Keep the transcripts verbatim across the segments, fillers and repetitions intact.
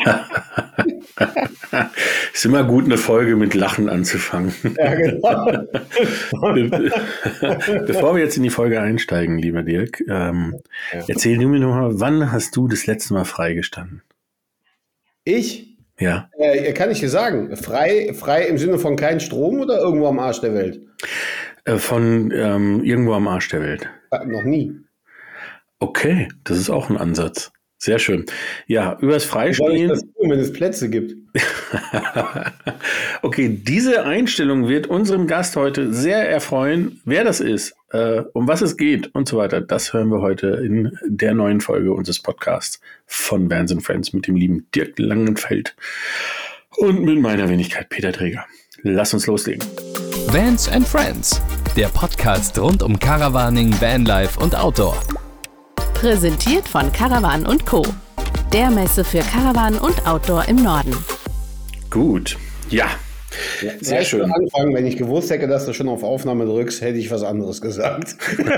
Ist immer gut, eine Folge mit Lachen anzufangen. Ja, genau. Bevor wir jetzt in die Folge einsteigen, lieber Dirk, ähm, ja. erzähl du mir noch mal, wann hast du das letzte Mal freigestanden? Ich? Ja. Äh, kann ich dir sagen, frei, frei im Sinne von kein Strom oder irgendwo am Arsch der Welt? Äh, von ähm, irgendwo am Arsch der Welt. Äh, noch nie. Okay, das ist auch ein Ansatz. Sehr schön. Ja, übers Freistehen. Soll ich das tun, wenn es Plätze gibt? Okay, diese Einstellung wird unserem Gast heute sehr erfreuen. Wer das ist, äh, um was es geht und so weiter, das hören wir heute in der neuen Folge unseres Podcasts von Vans and Friends mit dem lieben Dirk Langenfeld und mit meiner Wenigkeit Peter Träger. Lass uns loslegen. Vans and Friends, der Podcast rund um Caravaning, Vanlife und Outdoor. Präsentiert von Caravan und Co., der Messe für Caravan und Outdoor im Norden. Gut, ja, ja sehr schön. Anfangen, wenn ich gewusst hätte, dass du schon auf Aufnahme drückst, hätte ich was anderes gesagt.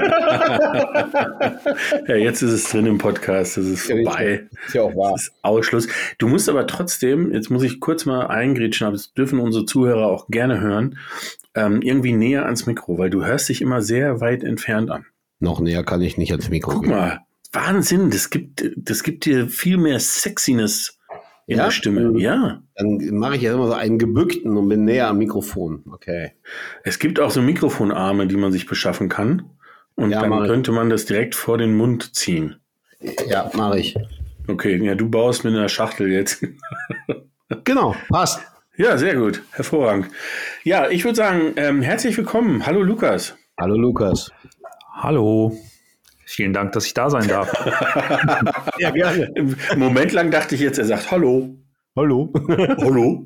Ja, jetzt ist es drin im Podcast, das ist vorbei. Ist ja auch wahr. Das ist Ausschluss. Du musst aber trotzdem, jetzt muss ich kurz mal eingrätschen, aber das dürfen unsere Zuhörer auch gerne hören, ähm, irgendwie näher ans Mikro, weil du hörst dich immer sehr weit entfernt an. Noch näher kann ich nicht ans Mikro Guck gehen. mal, Wahnsinn, das gibt, das gibt dir viel mehr Sexiness in ja? der Stimme. Ja. Dann mache ich ja immer so einen gebückten und bin näher am Mikrofon. Okay. Es gibt auch so Mikrofonarme, die man sich beschaffen kann. Und ja, dann könnte man das direkt vor den Mund ziehen. Ja, mache ich. Okay, ja, du baust mit einer Schachtel jetzt. Genau, passt. Ja, sehr gut. Hervorragend. Ja, ich würde sagen, ähm, herzlich willkommen. Hallo Lukas. Hallo Lukas. Hallo. Vielen Dank, dass ich da sein darf. Ja, gerne. Im Moment lang dachte ich jetzt, er sagt Hallo. Hallo. Hallo.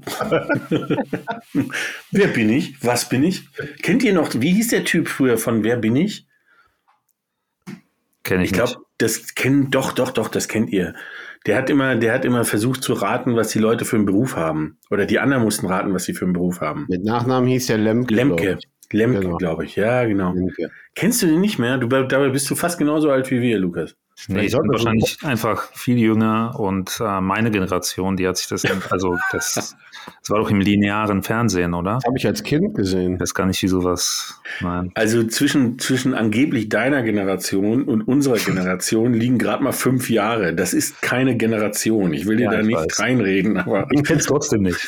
Wer bin ich? Was bin ich? Kennt ihr noch, wie hieß der Typ früher von Wer bin ich? Kenn ich, ich glaube, das kennt, doch, doch, doch, das kennt ihr. Der hat immer, der hat immer versucht zu raten, was die Leute für einen Beruf haben. Oder die anderen mussten raten, was sie für einen Beruf haben. Mit Nachnamen hieß der Lemke. Lemke. Lemke, genau. Glaube ich. Ja, genau. Lemke. Kennst du den nicht mehr? Du, dabei bist du fast genauso alt wie wir, Lukas. Nee, ich bin wahrscheinlich einfach viel jünger und äh, meine Generation, die hat sich das, also das, das war doch im linearen Fernsehen, oder? Das habe ich als Kind gesehen. Das kann nicht wie sowas, nein. Also zwischen, zwischen angeblich deiner Generation und unserer Generation liegen gerade mal fünf Jahre. Das ist keine Generation. Ich will dir ja, da nicht weiß. reinreden, aber... Ich kenne es trotzdem nicht.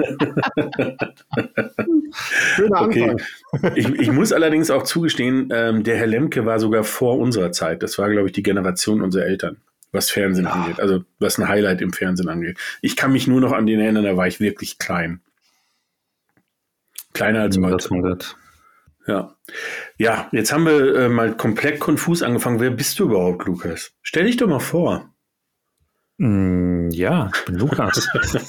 Schöner okay. Anfang. Ich, ich muss allerdings auch zugestehen, ähm, der Herr Lemke war sogar vor unserer Zeit. Das war, glaube ich, die Generation unserer Eltern, was Fernsehen ja. angeht. Also was ein Highlight im Fernsehen angeht. Ich kann mich nur noch an den erinnern, da war ich wirklich klein. Kleiner als heute. Ja. Ja, jetzt haben wir äh, mal komplett konfus angefangen. Wer bist du überhaupt, Lukas? Stell dich doch mal vor. Mm, ja, ich bin Lukas.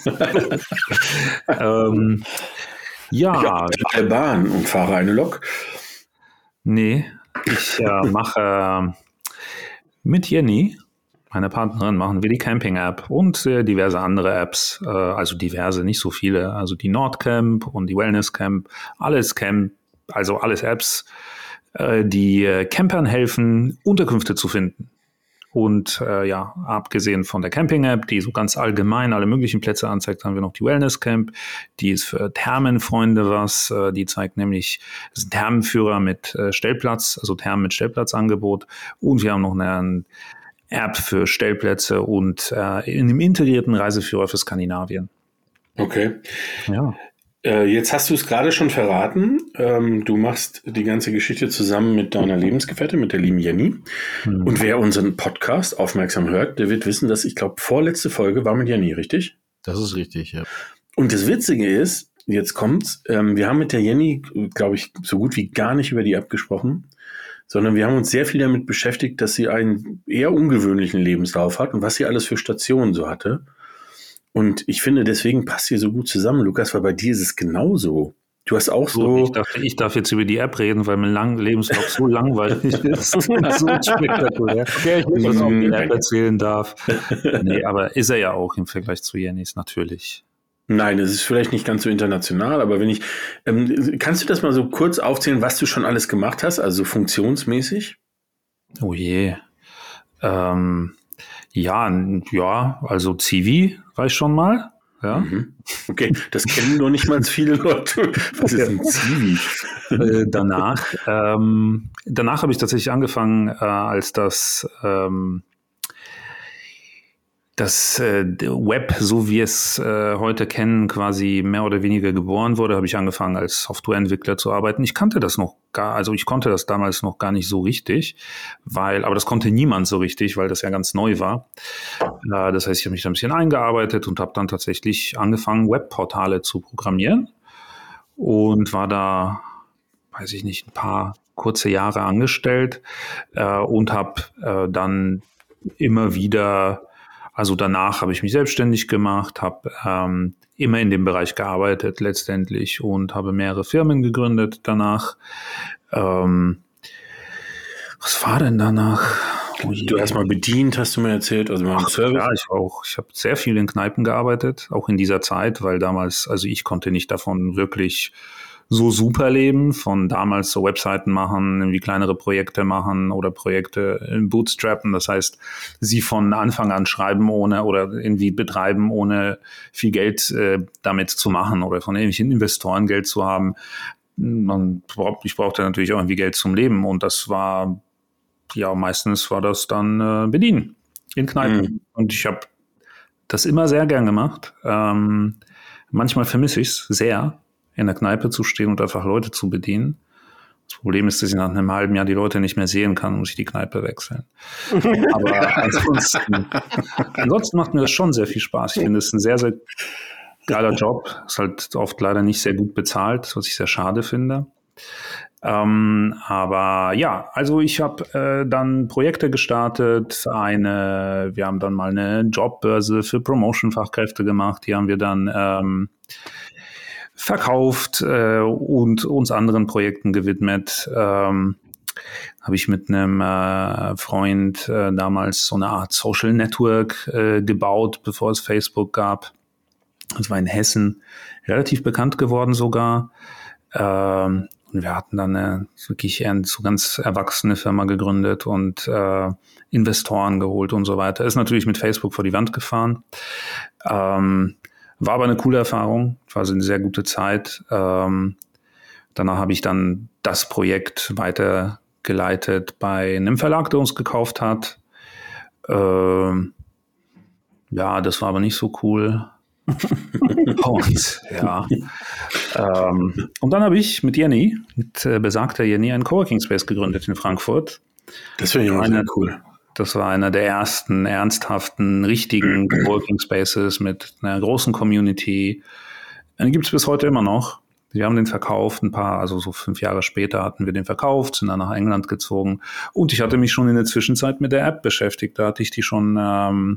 ähm, ja. Ich fahre Bahn und fahre eine Lok. Nee, ich äh, mache mit Jenny, meiner Partnerin, machen wir die Camping-App und äh, diverse andere Apps, äh, also diverse, nicht so viele, also die Nordcamp und die Wellness-Camp, alles Camp, also alles Apps, äh, die äh, Campern helfen, Unterkünfte zu finden. Und äh, ja, abgesehen von der Camping-App, die so ganz allgemein alle möglichen Plätze anzeigt, haben wir noch die Wellness-Camp, die ist für Thermenfreunde was, äh, die zeigt nämlich, das ist ein Thermenführer mit äh, Stellplatz, also Thermen mit Stellplatzangebot, und wir haben noch eine App für Stellplätze und äh, in einem integrierten Reiseführer für Skandinavien. Okay. Ja. Äh, jetzt hast du es gerade schon verraten. Ähm, du machst die ganze Geschichte zusammen mit deiner Lebensgefährtin, mit der lieben Jenny. Mhm. Und wer unseren Podcast aufmerksam hört, der wird wissen, dass ich glaube, vorletzte Folge war mit Jenny, richtig? Das ist richtig, ja. Und das Witzige ist, jetzt kommt's, ähm, wir haben mit der Jenny, glaube ich, so gut wie gar nicht über die App gesprochen, sondern wir haben uns sehr viel damit beschäftigt, dass sie einen eher ungewöhnlichen Lebenslauf hat und was sie alles für Stationen so hatte. Und ich finde, deswegen passt sie so gut zusammen, Lukas, weil bei dir ist es genauso. Du hast auch so... so ich, darf, ich darf jetzt über die App reden, weil mein lang, Lebenslauf so langweilig ist. So spektakulär. Okay, ich muss was auf die App erzählen darf. Nee, aber ist er ja auch im Vergleich zu Jennys natürlich. Nein, es ist vielleicht nicht ganz so international, aber wenn ich... Ähm, kannst du das mal so kurz aufzählen, was du schon alles gemacht hast, also funktionsmäßig? Oh je. Ähm... Ja, ja, also Zivi reicht schon mal. Ja. Mhm. Okay, das kennen nur nicht mal viele Leute. Was ist ein Zivi? Äh, danach, ähm, danach habe ich tatsächlich angefangen, äh, als das ähm, das äh, Web, so wie wir es äh, heute kennen, quasi mehr oder weniger geboren wurde, habe ich angefangen, als Softwareentwickler zu arbeiten. Ich kannte das noch gar, also ich konnte das damals noch gar nicht so richtig, weil, aber das konnte niemand so richtig, weil das ja ganz neu war. Äh, das heißt, ich habe mich da ein bisschen eingearbeitet und habe dann tatsächlich angefangen, Webportale zu programmieren und war da, weiß ich nicht, ein paar kurze Jahre angestellt äh, und habe äh, dann immer wieder Also danach habe ich mich selbstständig gemacht, habe ähm, immer in dem Bereich gearbeitet letztendlich und habe mehrere Firmen gegründet danach. Ähm, was war denn danach? Oh du hast mal bedient, hast du mir erzählt, also mal im Service. Ja, ich war auch, ich habe sehr viel in Kneipen gearbeitet, auch in dieser Zeit, weil damals, also ich konnte nicht davon wirklich so super leben, von damals so Webseiten machen, irgendwie kleinere Projekte machen oder Projekte bootstrappen, das heißt, sie von Anfang an schreiben ohne oder irgendwie betreiben, ohne viel Geld äh, damit zu machen oder von irgendwelchen Investoren Geld zu haben. Man, ich brauchte natürlich auch irgendwie Geld zum Leben und das war, ja, meistens war das dann äh, Bedienen in Kneipen. Mhm. Und ich habe das immer sehr gern gemacht. Ähm, manchmal vermisse ich es sehr, in der Kneipe zu stehen und einfach Leute zu bedienen. Das Problem ist, dass ich nach einem halben Jahr die Leute nicht mehr sehen kann, muss ich die Kneipe wechseln. Aber ansonsten, ansonsten macht mir das schon sehr viel Spaß. Ich finde es ein sehr, sehr geiler Job. Ist halt oft leider nicht sehr gut bezahlt, was ich sehr schade finde. Ähm, aber ja, also ich habe äh, dann Projekte gestartet. Eine, wir haben dann mal eine Jobbörse für Promotion-Fachkräfte gemacht. Die haben wir dann ähm, verkauft äh, und uns anderen Projekten gewidmet. Ähm, habe ich mit einem äh, Freund äh, damals so eine Art Social Network äh, gebaut, bevor es Facebook gab. Das war in Hessen relativ bekannt geworden sogar. Ähm, und wir hatten dann eine wirklich eine so ganz erwachsene Firma gegründet und äh, Investoren geholt und so weiter. Ist natürlich mit Facebook vor die Wand gefahren. Ähm, War aber eine coole Erfahrung, war also eine sehr gute Zeit. Ähm, danach habe ich dann das Projekt weitergeleitet bei einem Verlag, der uns gekauft hat. Ähm, ja, das war aber nicht so cool. und ja. Ähm, und dann habe ich mit Jenny, mit äh, besagter Jenny, einen Coworking Space gegründet in Frankfurt. Das finde ich auch sehr cool. Das war einer der ersten ernsthaften, richtigen Coworking Spaces mit einer großen Community. Den gibt es bis heute immer noch. Wir haben den verkauft, ein paar, also so fünf Jahre später hatten wir den verkauft, sind dann nach England gezogen. Und ich hatte mich schon in der Zwischenzeit mit der App beschäftigt. Da hatte ich die schon ähm,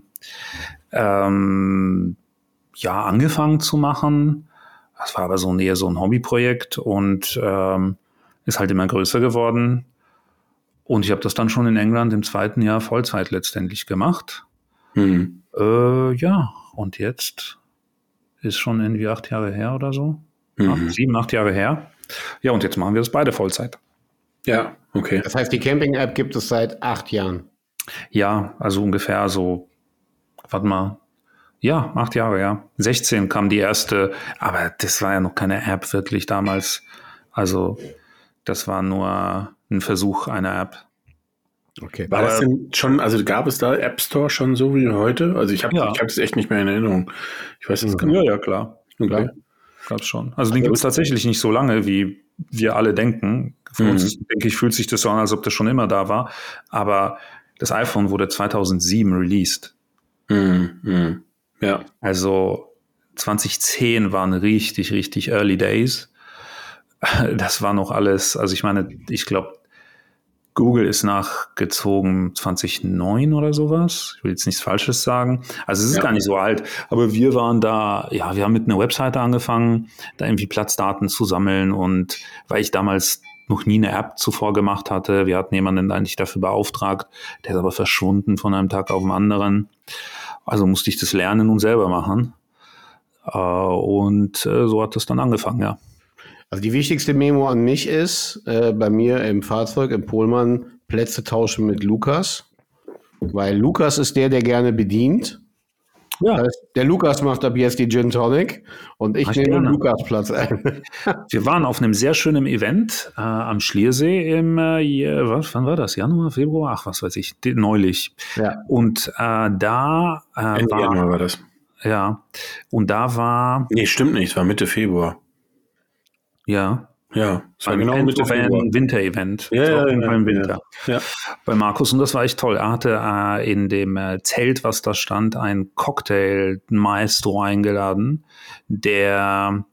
ähm, ja angefangen zu machen. Das war aber so eher so ein Hobbyprojekt und ähm, ist halt immer größer geworden. Und ich habe das dann schon in England im zweiten Jahr Vollzeit letztendlich gemacht. Mhm. Äh, ja, und jetzt ist schon irgendwie acht Jahre her oder so. Mhm. Acht, sieben, acht Jahre her. Ja, und jetzt machen wir das beide Vollzeit. Ja, okay. Das heißt, die Camping-App gibt es seit acht Jahren? Ja, also ungefähr so, warte mal, ja, acht Jahre, ja. sechzehn kam die erste, aber das war ja noch keine App wirklich damals. Also das war nur ein Versuch einer App. Okay. War aber das denn schon, also gab es da App Store schon so wie heute? Also ich habe ja. ich habe es echt nicht mehr in Erinnerung. Ich weiß jetzt gar nicht. Ja, ja, klar. Okay. Klar. Gab es schon. Also, also den gibt es tatsächlich nicht so lange, wie wir alle denken. Für mhm. uns, denke ich, fühlt sich das so an, als ob das schon immer da war. Aber das iPhone wurde zweitausendsieben released. Mhm. Mhm. Ja. Also zweitausendzehn waren richtig, richtig Early Days. Das war noch alles, also ich meine, ich glaube, Google ist nachgezogen zweitausendneun oder sowas. Ich will jetzt nichts Falsches sagen. Also es ist ja. gar nicht so alt. Aber wir waren da, ja, wir haben mit einer Webseite angefangen, da irgendwie Platzdaten zu sammeln. Und weil ich damals noch nie eine App zuvor gemacht hatte, wir hatten jemanden eigentlich dafür beauftragt, der ist aber verschwunden von einem Tag auf den anderen. Also musste ich das lernen und selber machen. Und so hat das dann angefangen, ja. Also die wichtigste Memo an mich ist, äh, bei mir im Fahrzeug, im Pohlmann, Plätze tauschen mit Lukas. Weil Lukas ist der, der gerne bedient. Ja. Das heißt, der Lukas macht ab jetzt die Gin Tonic und ich Ach, nehme den gerne. Lukas Platz ein. Wir waren auf einem sehr schönen Event äh, am Schliersee im, äh, was, wann war das? Januar, Februar? Ach, was weiß ich, die, neulich. Ja. Und äh, da äh, Ende war, Januar war das. ja, und da war, Nee, stimmt nicht, es war Mitte Februar. ja, Ja, es war ein genau Mitte Februar. ein Winter-Event. Ja, ja, Im ja, Winter. Ja. Bei Markus, und das war echt toll. Er hatte äh, in dem äh, Zelt, was da stand, einen Cocktail-Maestro eingeladen, der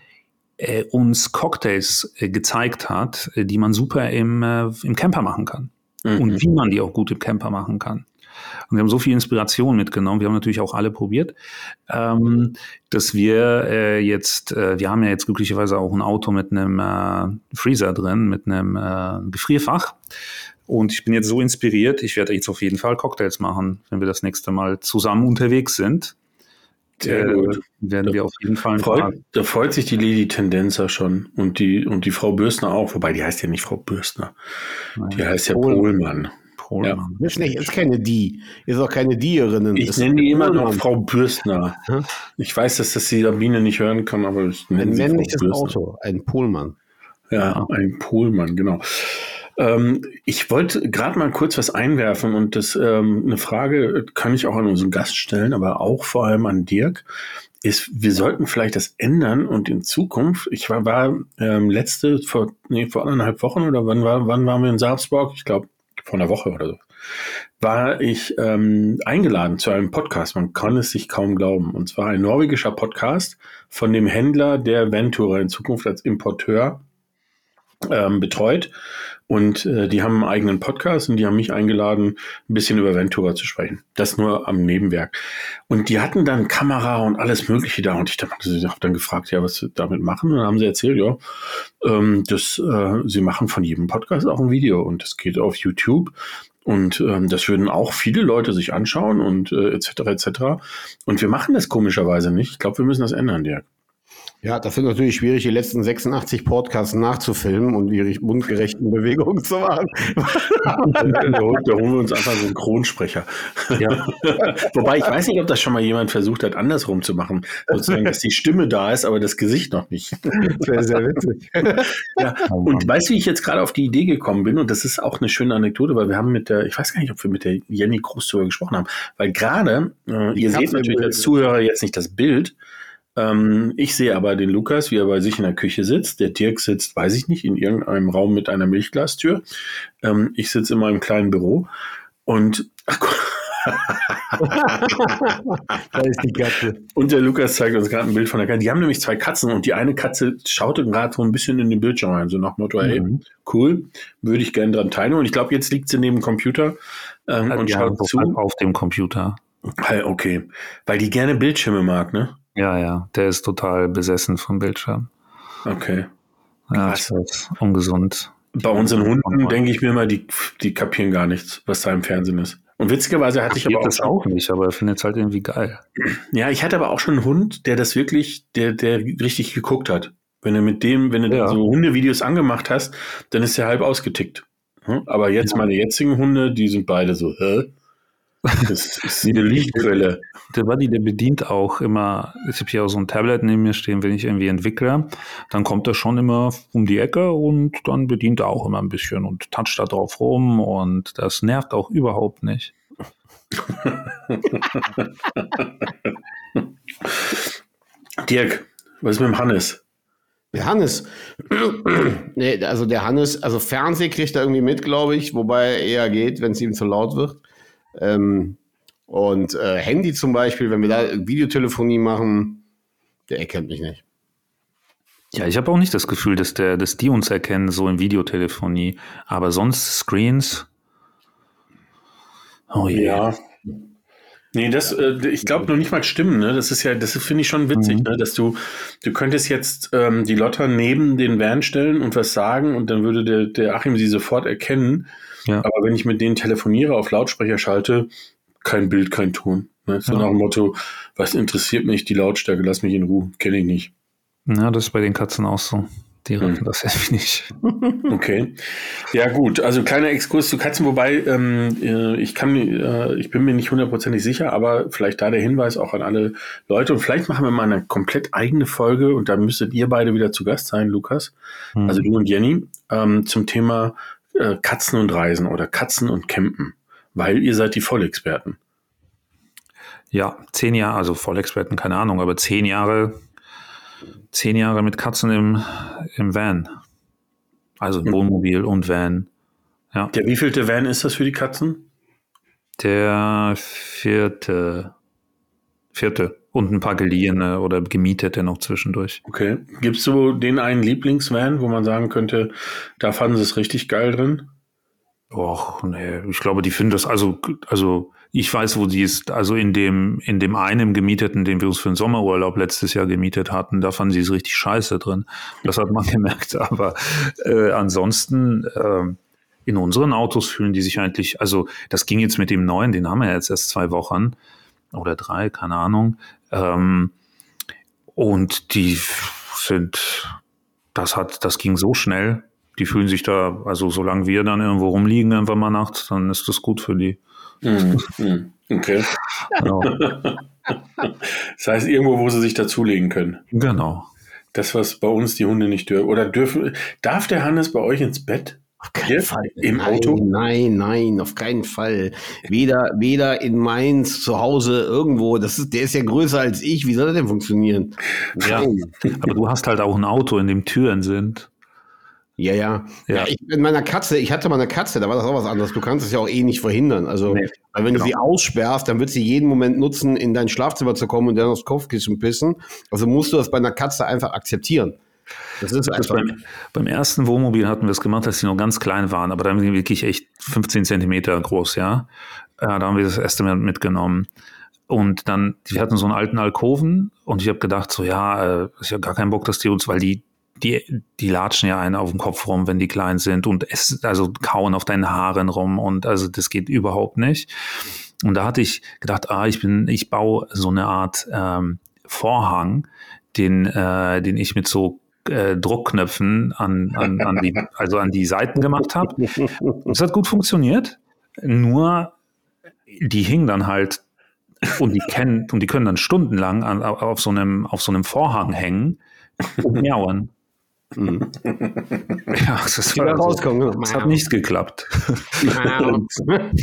äh, uns Cocktails äh, gezeigt hat, äh, die man super im, äh, im Camper machen kann. Mhm. Und wie man die auch gut im Camper machen kann. Und wir haben so viel Inspiration mitgenommen. Wir haben natürlich auch alle probiert, ähm, dass wir äh, jetzt, äh, wir haben ja jetzt glücklicherweise auch ein Auto mit einem äh, Freezer drin, mit einem äh, Gefrierfach. Und ich bin jetzt so inspiriert, ich werde jetzt auf jeden Fall Cocktails machen, wenn wir das nächste Mal zusammen unterwegs sind. Sehr äh, gut. Werden Da wir auf jeden Fall ein Freut, paar. da freut sich die Lady Tendenza schon und die, und die Frau Bürstner auch, wobei die heißt ja nicht Frau Bürstner, die heißt ja Pohlmann. Ja. Ist, nicht, ist keine Die. Ist auch keine Dierinnen. Ich ist nenne die immer noch Pohlmann. Frau Bürstner. Hm? Ich weiß, dass das die Sabine nicht hören kann, aber ich nenne Ein sie Frau männliches Bürstner. Auto, ein Pohlmann. Ja, ein Pohlmann, genau. Ähm, ich wollte gerade mal kurz was einwerfen und das ähm, eine Frage kann ich auch an unseren Gast stellen, aber auch vor allem an Dirk. Ist, wir sollten vielleicht das ändern und in Zukunft, ich war, war ähm, letzte, vor, nee, vor anderthalb Wochen oder wann, war, wann waren wir in Sarpsborg? Ich glaube, vor einer Woche oder so, war ich ähm, eingeladen zu einem Podcast. Man kann es sich kaum glauben. Und zwar ein norwegischer Podcast von dem Händler, der Ventura in Zukunft als Importeur ähm, betreut. Und äh, die haben einen eigenen Podcast und die haben mich eingeladen, ein bisschen über Ventura zu sprechen. Das nur am Nebenwerk. Und die hatten dann Kamera und alles Mögliche da. Und ich habe dann gefragt, ja, was sie damit machen. Und dann haben sie erzählt, ja, ähm, das, äh, sie machen von jedem Podcast auch ein Video. Und das geht auf YouTube. Und ähm, das würden auch viele Leute sich anschauen und äh, et cetera et cetera. Und wir machen das komischerweise nicht. Ich glaube, wir müssen das ändern, Dirk. Ja, das wird natürlich schwierig, die letzten sechsundachtzig Podcasts nachzufilmen und die mundgerechten Bewegungen zu machen. Da holen wir uns einfach so einen Synchronsprecher. Ja. Wobei, ich weiß nicht, ob das schon mal jemand versucht hat, andersrum zu machen. Sozusagen, dass die Stimme da ist, aber das Gesicht noch nicht. Das wäre sehr witzig. Ja, und weißt du, wie ich jetzt gerade auf die Idee gekommen bin? Und das ist auch eine schöne Anekdote, weil wir haben mit der, ich weiß gar nicht, ob wir mit der Jenny Groß darüber gesprochen haben, weil gerade, äh, ihr seht natürlich als Zuhörer jetzt nicht das Bild, Ähm, ich sehe aber den Lukas, wie er bei sich in der Küche sitzt. Der Dirk sitzt, weiß ich nicht, in irgendeinem Raum mit einer Milchglastür. Ähm, ich sitze in meinem kleinen Büro und ach Gott. Da ist die Katze. Und der Lukas zeigt uns gerade ein Bild von der Katze. Die haben nämlich zwei Katzen und die eine Katze schaute gerade so ein bisschen in den Bildschirm rein, so nach Motto, hey, Mhm. cool, würde ich gerne dran teilnehmen. Und ich glaube, jetzt liegt sie neben dem Computer ähm, und ja, schaut so zu. auf dem Computer. Hey, okay, weil die gerne Bildschirme mag, ne? Ja, ja, der ist total besessen vom Bildschirm. Okay. Ja, Krass. das ist ungesund. Bei unseren Hunden denke ich mir immer, die, die kapieren gar nichts, was da im Fernsehen ist. Und witzigerweise hatte ich aber auch, das auch nicht, aber er findet es halt irgendwie geil. ja, ich hatte aber auch schon einen Hund, der das wirklich, der, der richtig geguckt hat. Wenn du mit dem, wenn du Ja. so Hundevideos angemacht hast, dann ist der halb ausgetickt. Hm? Aber jetzt Ja. meine jetzigen Hunde, die sind beide so, hä? Das ist eine Lichtquelle. Der Buddy, der bedient auch immer, ich habe hier auch so ein Tablet neben mir stehen, wenn ich irgendwie entwickle, dann kommt er schon immer um die Ecke und dann bedient er auch immer ein bisschen und toucht da drauf rum und das nervt auch überhaupt nicht. Dirk, was ist mit dem Hannes? Der Hannes. Nee, also der Hannes, also Fernseh kriegt er irgendwie mit, glaube ich, wobei er eher geht, wenn es ihm zu laut wird. Ähm, und äh, Handy zum Beispiel, wenn wir da Videotelefonie machen, der erkennt mich nicht. Ja, ich habe auch nicht das Gefühl, dass der, dass die uns erkennen, so in Videotelefonie. Aber sonst Screens. Oh je. Ja. Nee, das, äh, ich glaube noch nicht mal Stimmen, ne? Das ist ja, das finde ich schon witzig, Mhm. ne? Dass du, du könntest jetzt ähm, die Lotta neben den Van stellen und was sagen und dann würde der, der Achim sie sofort erkennen. Ja. Aber wenn ich mit denen telefoniere, auf Lautsprecher schalte, kein Bild, kein Ton. Ne? So Ja. nach dem Motto, was interessiert mich die Lautstärke, lass mich in Ruhe, kenne ich nicht. Ja, das ist bei den Katzen auch so. Die raffen hm. das irgendwie nicht. Okay. Ja gut, also kleiner Exkurs zu Katzen, wobei ähm, ich kann, äh, ich bin mir nicht hundertprozentig sicher, aber vielleicht da der Hinweis auch an alle Leute und vielleicht machen wir mal eine komplett eigene Folge und da müsstet ihr beide wieder zu Gast sein, Lukas, hm. also du und Jenny, ähm, zum Thema äh, Katzen und Reisen oder Katzen und Campen, weil ihr seid die Vollexperten. Ja, zehn Jahre, also Vollexperten, keine Ahnung, aber zehn Jahre Zehn Jahre mit Katzen im, im Van. Also Wohnmobil und Van. Ja. Der wievielte Van ist das für die Katzen? Der vierte. Vierte. Und ein paar geliehene oder gemietete noch zwischendurch. Okay. Gibt's so den einen Lieblingsvan, wo man sagen könnte, da fanden sie es richtig geil drin? Och, nee, ich glaube, die finden das, also, also, ich weiß, wo die ist, also in dem, in dem einen gemieteten, den wir uns für den Sommerurlaub letztes Jahr gemietet hatten, da fanden sie es richtig scheiße drin. Das hat man gemerkt, aber, äh, ansonsten, äh, in unseren Autos fühlen die sich eigentlich, also, das ging jetzt mit dem neuen, den haben wir jetzt erst zwei Wochen oder drei, keine Ahnung, ähm, und die sind, das hat, das ging so schnell. Die fühlen sich da, also solange wir dann irgendwo rumliegen, irgendwann mal nachts, dann ist das gut für die. Mm, mm, okay. Genau. Das heißt, irgendwo, wo sie sich dazulegen können. Genau. Das, was bei uns die Hunde nicht dürfen. Oder dürfen, darf der Hannes bei euch ins Bett? Auf keinen Hier? Fall. Im nein, Auto? Nein, nein, auf keinen Fall. Weder, weder in Mainz, zu Hause, irgendwo. Das ist, der ist ja größer als ich. Wie soll das denn funktionieren? Ja. Aber du hast halt auch ein Auto, in dem Türen sind. Ja, ja. Ja. ja ich, mit meiner Katze, ich hatte mal eine Katze, da war das auch was anderes. Du kannst es ja auch eh nicht verhindern. Also, Nee, weil wenn genau. du sie aussperrst, dann wird sie jeden Moment nutzen, in dein Schlafzimmer zu kommen und dann aufs Kopfkissen pissen. Also musst du das bei einer Katze einfach akzeptieren. Das ist Das einfach. beim, beim ersten Wohnmobil hatten wir es gemacht, als sie noch ganz klein waren, aber dann sind die wirklich echt fünfzehn Zentimeter groß, ja. Äh, da haben wir das erste Mal mitgenommen. Und dann, die hatten so einen alten Alkoven und ich habe gedacht, so ja, äh, ist ja gar kein Bock, dass die uns, weil die Die, die latschen ja einen auf dem Kopf rum, wenn die klein sind und essen, also kauen auf deinen Haaren rum und also das geht überhaupt nicht. Und da hatte ich gedacht, ah, ich bin, ich baue so eine Art ähm, Vorhang, den, äh, den ich mit so äh, Druckknöpfen an, an, an die, also an die Seiten gemacht habe. Es hat gut funktioniert, nur die hingen dann halt und die kennen und die können dann stundenlang an, auf so einem, auf so einem Vorhang hängen und miauen. Mhm. Ja, das, Wieder also, rauskommen. das hat nicht geklappt. Nein,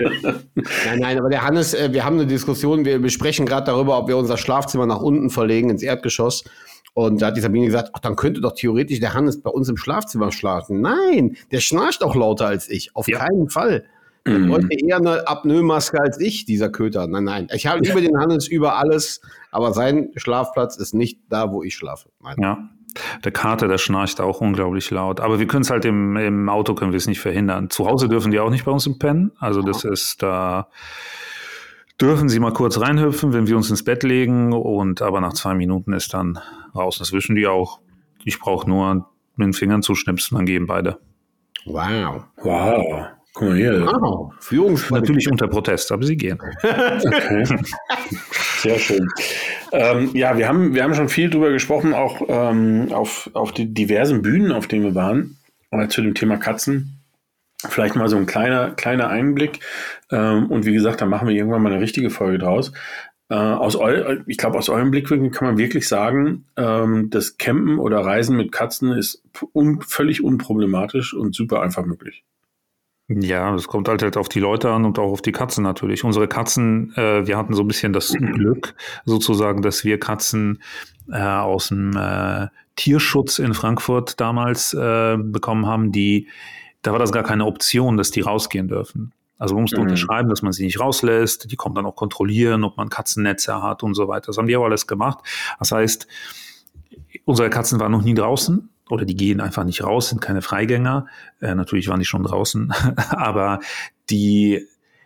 nein, aber der Hannes, äh, wir haben eine Diskussion, wir besprechen gerade darüber, ob wir unser Schlafzimmer nach unten verlegen, ins Erdgeschoss. Und da hat die Sabine gesagt, ach, dann könnte doch theoretisch der Hannes bei uns im Schlafzimmer schlafen. Nein, der schnarcht auch lauter als ich. Auf Ja. keinen Fall. Der Mhm. bräuchte eher eine Apnoe-Maske als ich, dieser Köter. Nein, nein. Ich habe lieber den Hannes über alles, aber sein Schlafplatz ist nicht da, wo ich schlafe. Nein. Ja. Der Kater, der schnarcht auch unglaublich laut. Aber wir können es halt im, im Auto können wir es nicht verhindern. Zu Hause dürfen die auch nicht bei uns im Pennen. Also das ist, da dürfen sie mal kurz reinhüpfen, wenn wir uns ins Bett legen. Und aber nach zwei Minuten ist dann raus. Das wischen die auch. Ich brauche nur mit den Fingern zuschnipsen, dann gehen beide. Wow. Wow. Guck mal hier. Wow. Führungsqualität. Natürlich unter Protest, aber sie gehen. Okay. Sehr schön. Ähm, ja, wir haben, wir haben schon viel drüber gesprochen, auch ähm, auf, auf die diversen Bühnen, auf denen wir waren, äh, zu dem Thema Katzen. Vielleicht mal so ein kleiner, kleiner Einblick. Ähm, und wie gesagt, da machen wir irgendwann mal eine richtige Folge draus. Äh, aus eu, ich glaube, aus eurem Blickwinkel kann man wirklich sagen, ähm, das Campen oder Reisen mit Katzen ist un, völlig unproblematisch und super einfach möglich. Ja, es kommt halt, halt auf die Leute an und auch auf die Katzen natürlich. Unsere Katzen, äh, wir hatten so ein bisschen das Glück sozusagen, dass wir Katzen äh, aus dem äh, Tierschutz in Frankfurt damals äh, bekommen haben, die, da war das gar keine Option, dass die rausgehen dürfen. Also man musste Mhm. unterschreiben, dass man sie nicht rauslässt. Die kommen dann auch kontrollieren, ob man Katzennetze hat und so weiter. Das haben die auch alles gemacht. Das heißt, unsere Katzen waren noch nie draußen. Oder die gehen einfach nicht raus, sind keine Freigänger. Äh, natürlich waren die schon draußen, aber die,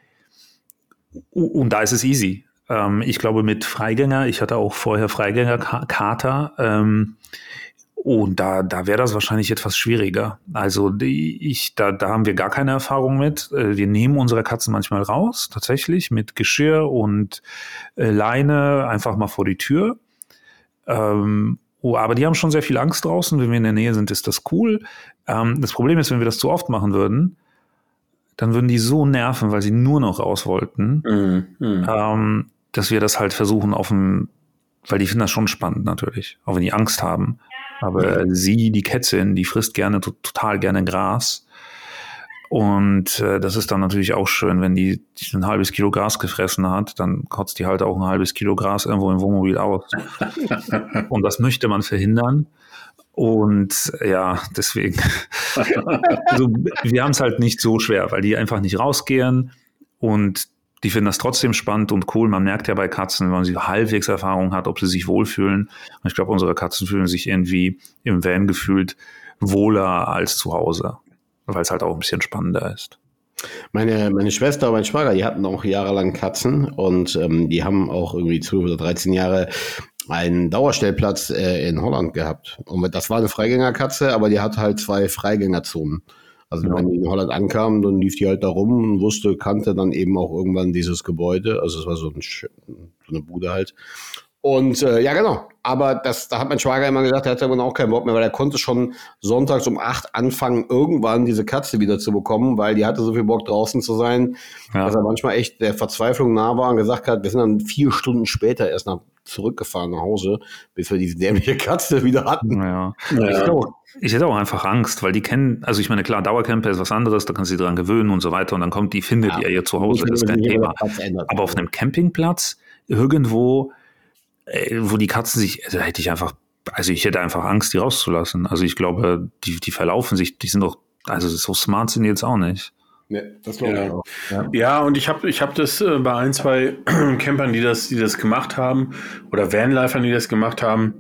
und da ist es easy. Ähm, ich glaube mit Freigänger, ich hatte auch vorher Freigänger-Kater, ähm, und da, da wäre das wahrscheinlich etwas schwieriger. Also die, ich, da, da haben wir gar keine Erfahrung mit. Äh, wir nehmen unsere Katzen manchmal raus, tatsächlich, mit Geschirr und äh, Leine einfach mal vor die Tür. Ähm, Oh, aber die haben schon sehr viel Angst draußen. Wenn wir in der Nähe sind, ist das cool. Ähm, das Problem ist, wenn wir das zu oft machen würden, dann würden die so nerven, weil sie nur noch raus wollten, mm, mm. Ähm, dass wir das halt versuchen auf dem, weil die finden das schon spannend natürlich, auch wenn die Angst haben. Aber mm. sie, die Kätzin, die frisst gerne, total gerne Gras. Und äh, das ist dann natürlich auch schön, wenn die, die ein halbes Kilo Gras gefressen hat, dann kotzt die halt auch ein halbes Kilo Gras irgendwo im Wohnmobil aus. Und das möchte man verhindern. Und ja, deswegen, also, wir haben es halt nicht so schwer, weil die einfach nicht rausgehen und die finden das trotzdem spannend und cool. Man merkt ja bei Katzen, wenn man sie halbwegs Erfahrung hat, ob sie sich wohlfühlen. Und ich glaube, unsere Katzen fühlen sich irgendwie im Van gefühlt wohler als zu Hause, weil es halt auch ein bisschen spannender ist. Meine, meine Schwester und mein Schwager, die hatten auch jahrelang Katzen und ähm, die haben auch irgendwie zwölf oder dreizehn Jahre einen Dauerstellplatz äh, in Holland gehabt. Und das war eine Freigängerkatze, aber die hat halt zwei Freigängerzonen. Also ja. Wenn die in Holland ankam, dann lief die halt da rum und wusste, kannte dann eben auch irgendwann dieses Gebäude. Also es war so, ein, so eine Bude halt. Und äh, ja, genau. Aber das, da hat mein Schwager immer gesagt, er hatte irgendwann auch keinen Bock mehr, weil er konnte schon sonntags um acht anfangen, irgendwann diese Katze wieder zu bekommen, weil die hatte so viel Bock, draußen zu sein, ja. dass er manchmal echt der Verzweiflung nah war und gesagt hat, wir sind dann vier Stunden später erst nach, zurückgefahren nach Hause, bis wir diese dämliche Katze wieder hatten. Ja. Ja. Ich, hätte auch, ich hätte auch einfach Angst, weil die kennen, also ich meine, klar, Dauercamper ist was anderes, da kannst du sie dran gewöhnen und so weiter und dann kommt die, findet ja. ihr ihr zu Hause, das ist kein Thema. Aber auf einem Campingplatz irgendwo, wo die Katzen sich, also hätte ich einfach, also ich hätte einfach Angst, die rauszulassen. Also ich glaube, die, die verlaufen sich, die sind doch, also so smart sind die jetzt auch nicht. Nee, das glaube ja. ich auch. Ja, ja und ich habe ich hab das äh, bei ein, zwei Campern, die das, die das gemacht haben, oder Vanlifern, die das gemacht haben.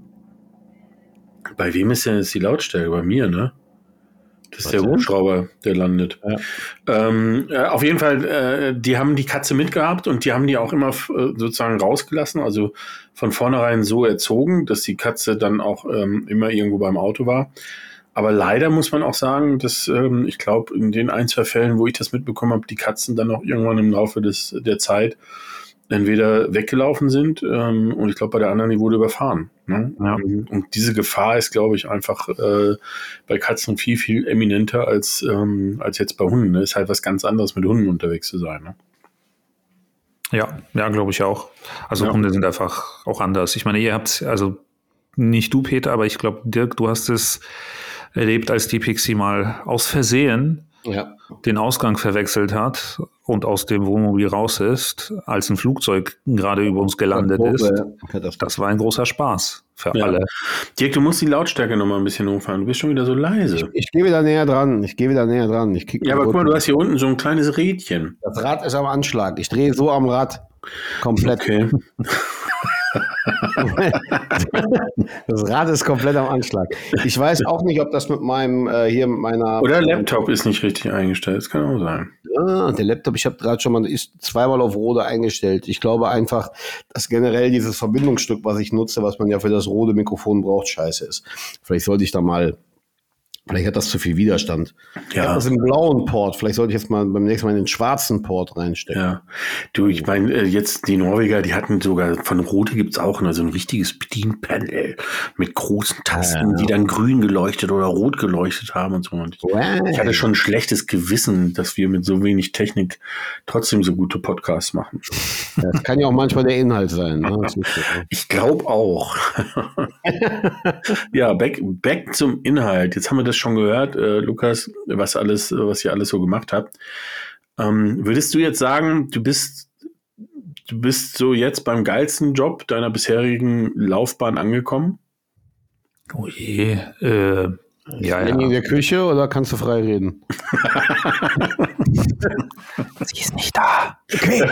Bei wem ist denn jetzt die Lautstärke? Bei mir, ne? Das ist Was der Hubschrauber, der landet. Ja. Ähm, äh, auf jeden Fall, äh, die haben die Katze mitgehabt und die haben die auch immer äh, sozusagen rausgelassen, also von vornherein so erzogen, dass die Katze dann auch ähm, immer irgendwo beim Auto war. Aber leider muss man auch sagen, dass ähm, ich glaube, in den ein, zwei Fällen, wo ich das mitbekommen habe, die Katzen dann auch irgendwann im Laufe des der Zeit entweder weggelaufen sind ähm, und ich glaube, bei der anderen, die wurde überfahren. Ne? Ja. Und diese Gefahr ist, glaube ich, einfach äh, bei Katzen viel, viel eminenter als, ähm, als jetzt bei Hunden. Ne? Ist halt was ganz anderes, mit Hunden unterwegs zu sein. Ne? Ja, ja, glaube ich auch. Also ja. Hunde sind einfach auch anders. Ich meine, ihr habt, also nicht du, Peter, aber ich glaube, Dirk, du hast es erlebt, als die Pixie mal aus Versehen ja. den Ausgang verwechselt hat und aus dem Wohnmobil raus ist, als ein Flugzeug gerade über uns gelandet ist. Das war ein großer Spaß für ja. alle. Dirk, du musst die Lautstärke noch mal ein bisschen hochfahren. Du bist schon wieder so leise. Ich, ich gehe wieder näher dran. Ich gehe wieder näher dran. Ich ja, aber guck mal, du hast hier unten so ein kleines Rädchen. Das Rad ist am Anschlag. Ich drehe so am Rad. Komplett. Okay. Das Rad ist komplett am Anschlag. Ich weiß auch nicht, ob das mit meinem äh, hier mit meiner oder Laptop ist nicht richtig eingestellt. Das kann auch sein. Ja, der Laptop, ich habe gerade schon mal ist zweimal auf Rode eingestellt. Ich glaube einfach, dass generell dieses Verbindungsstück, was ich nutze, was man ja für das Rode Mikrofon braucht, scheiße ist. Vielleicht sollte ich da mal Vielleicht hat das zu viel Widerstand. Ja. Ich habe das im blauen Port. Vielleicht sollte ich jetzt mal beim nächsten Mal in den schwarzen Port reinstecken. Ja. Du, ich meine, jetzt die Norweger, die hatten sogar, von Rode gibt's auch ne, so ein richtiges Bedienpanel mit großen Tasten, ja. die dann grün geleuchtet oder rot geleuchtet haben und so. Und ich, wow. ich hatte schon ein schlechtes Gewissen, dass wir mit so wenig Technik trotzdem so gute Podcasts machen. Das kann ja auch manchmal der Inhalt sein. Ne? Ich glaube auch. Ja, back, back zum Inhalt. Jetzt haben wir das schon gehört, äh, Lukas, was alles, was ihr alles so gemacht habt. Ähm, würdest du jetzt sagen, du bist, du bist so jetzt beim geilsten Job deiner bisherigen Laufbahn angekommen? Oh je, äh, ja, ja. In der Küche oder kannst du frei reden? Sie ist nicht da. Okay.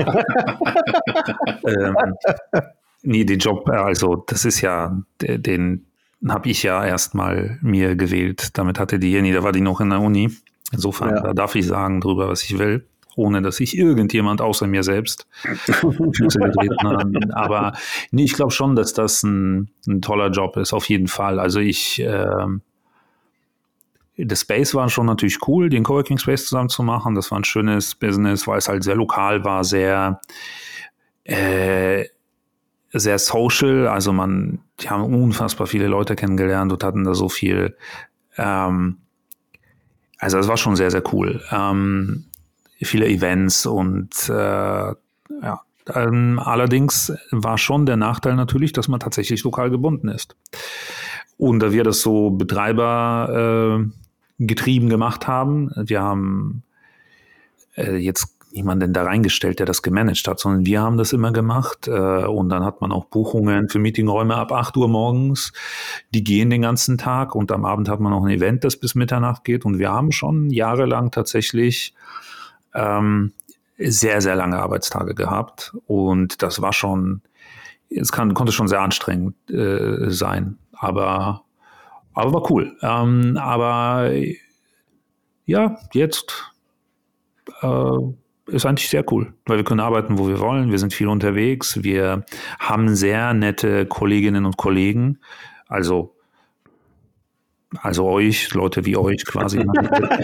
ähm, nee, den Job, also das ist ja den habe ich ja erstmal mir gewählt. Damit hatte die Jenny, da war die noch in der Uni. Insofern, ja. da darf ich sagen drüber, was ich will, ohne dass ich irgendjemand außer mir selbst Füße getreten habe. Aber nee, ich glaube schon, dass das ein, ein toller Job ist, auf jeden Fall. Also ich, äh, das Space war schon natürlich cool, den Coworking Space zusammen zu machen. Das war ein schönes Business, weil es halt sehr lokal war, sehr äh, sehr social, also man, die haben unfassbar viele Leute kennengelernt und hatten da so viel, ähm, also es war schon sehr, sehr cool. Ähm, viele Events und äh, ja, ähm, allerdings war schon der Nachteil natürlich, dass man tatsächlich lokal gebunden ist. Und da wir das so Betreiber äh, getrieben gemacht haben, wir haben äh, jetzt niemanden da reingestellt, der das gemanagt hat, sondern wir haben das immer gemacht. Äh, und dann hat man auch Buchungen für Meetingräume ab acht Uhr morgens. Die gehen den ganzen Tag und am Abend hat man noch ein Event, das bis Mitternacht geht. Und wir haben schon jahrelang tatsächlich ähm, sehr, sehr lange Arbeitstage gehabt. Und das war schon, es kann, konnte schon sehr anstrengend äh, sein. Aber, aber war cool. Ähm, aber ja, jetzt äh, ist eigentlich sehr cool, weil wir können arbeiten, wo wir wollen. Wir sind viel unterwegs. Wir haben sehr nette Kolleginnen und Kollegen. Also, also euch, Leute wie euch quasi. ähm,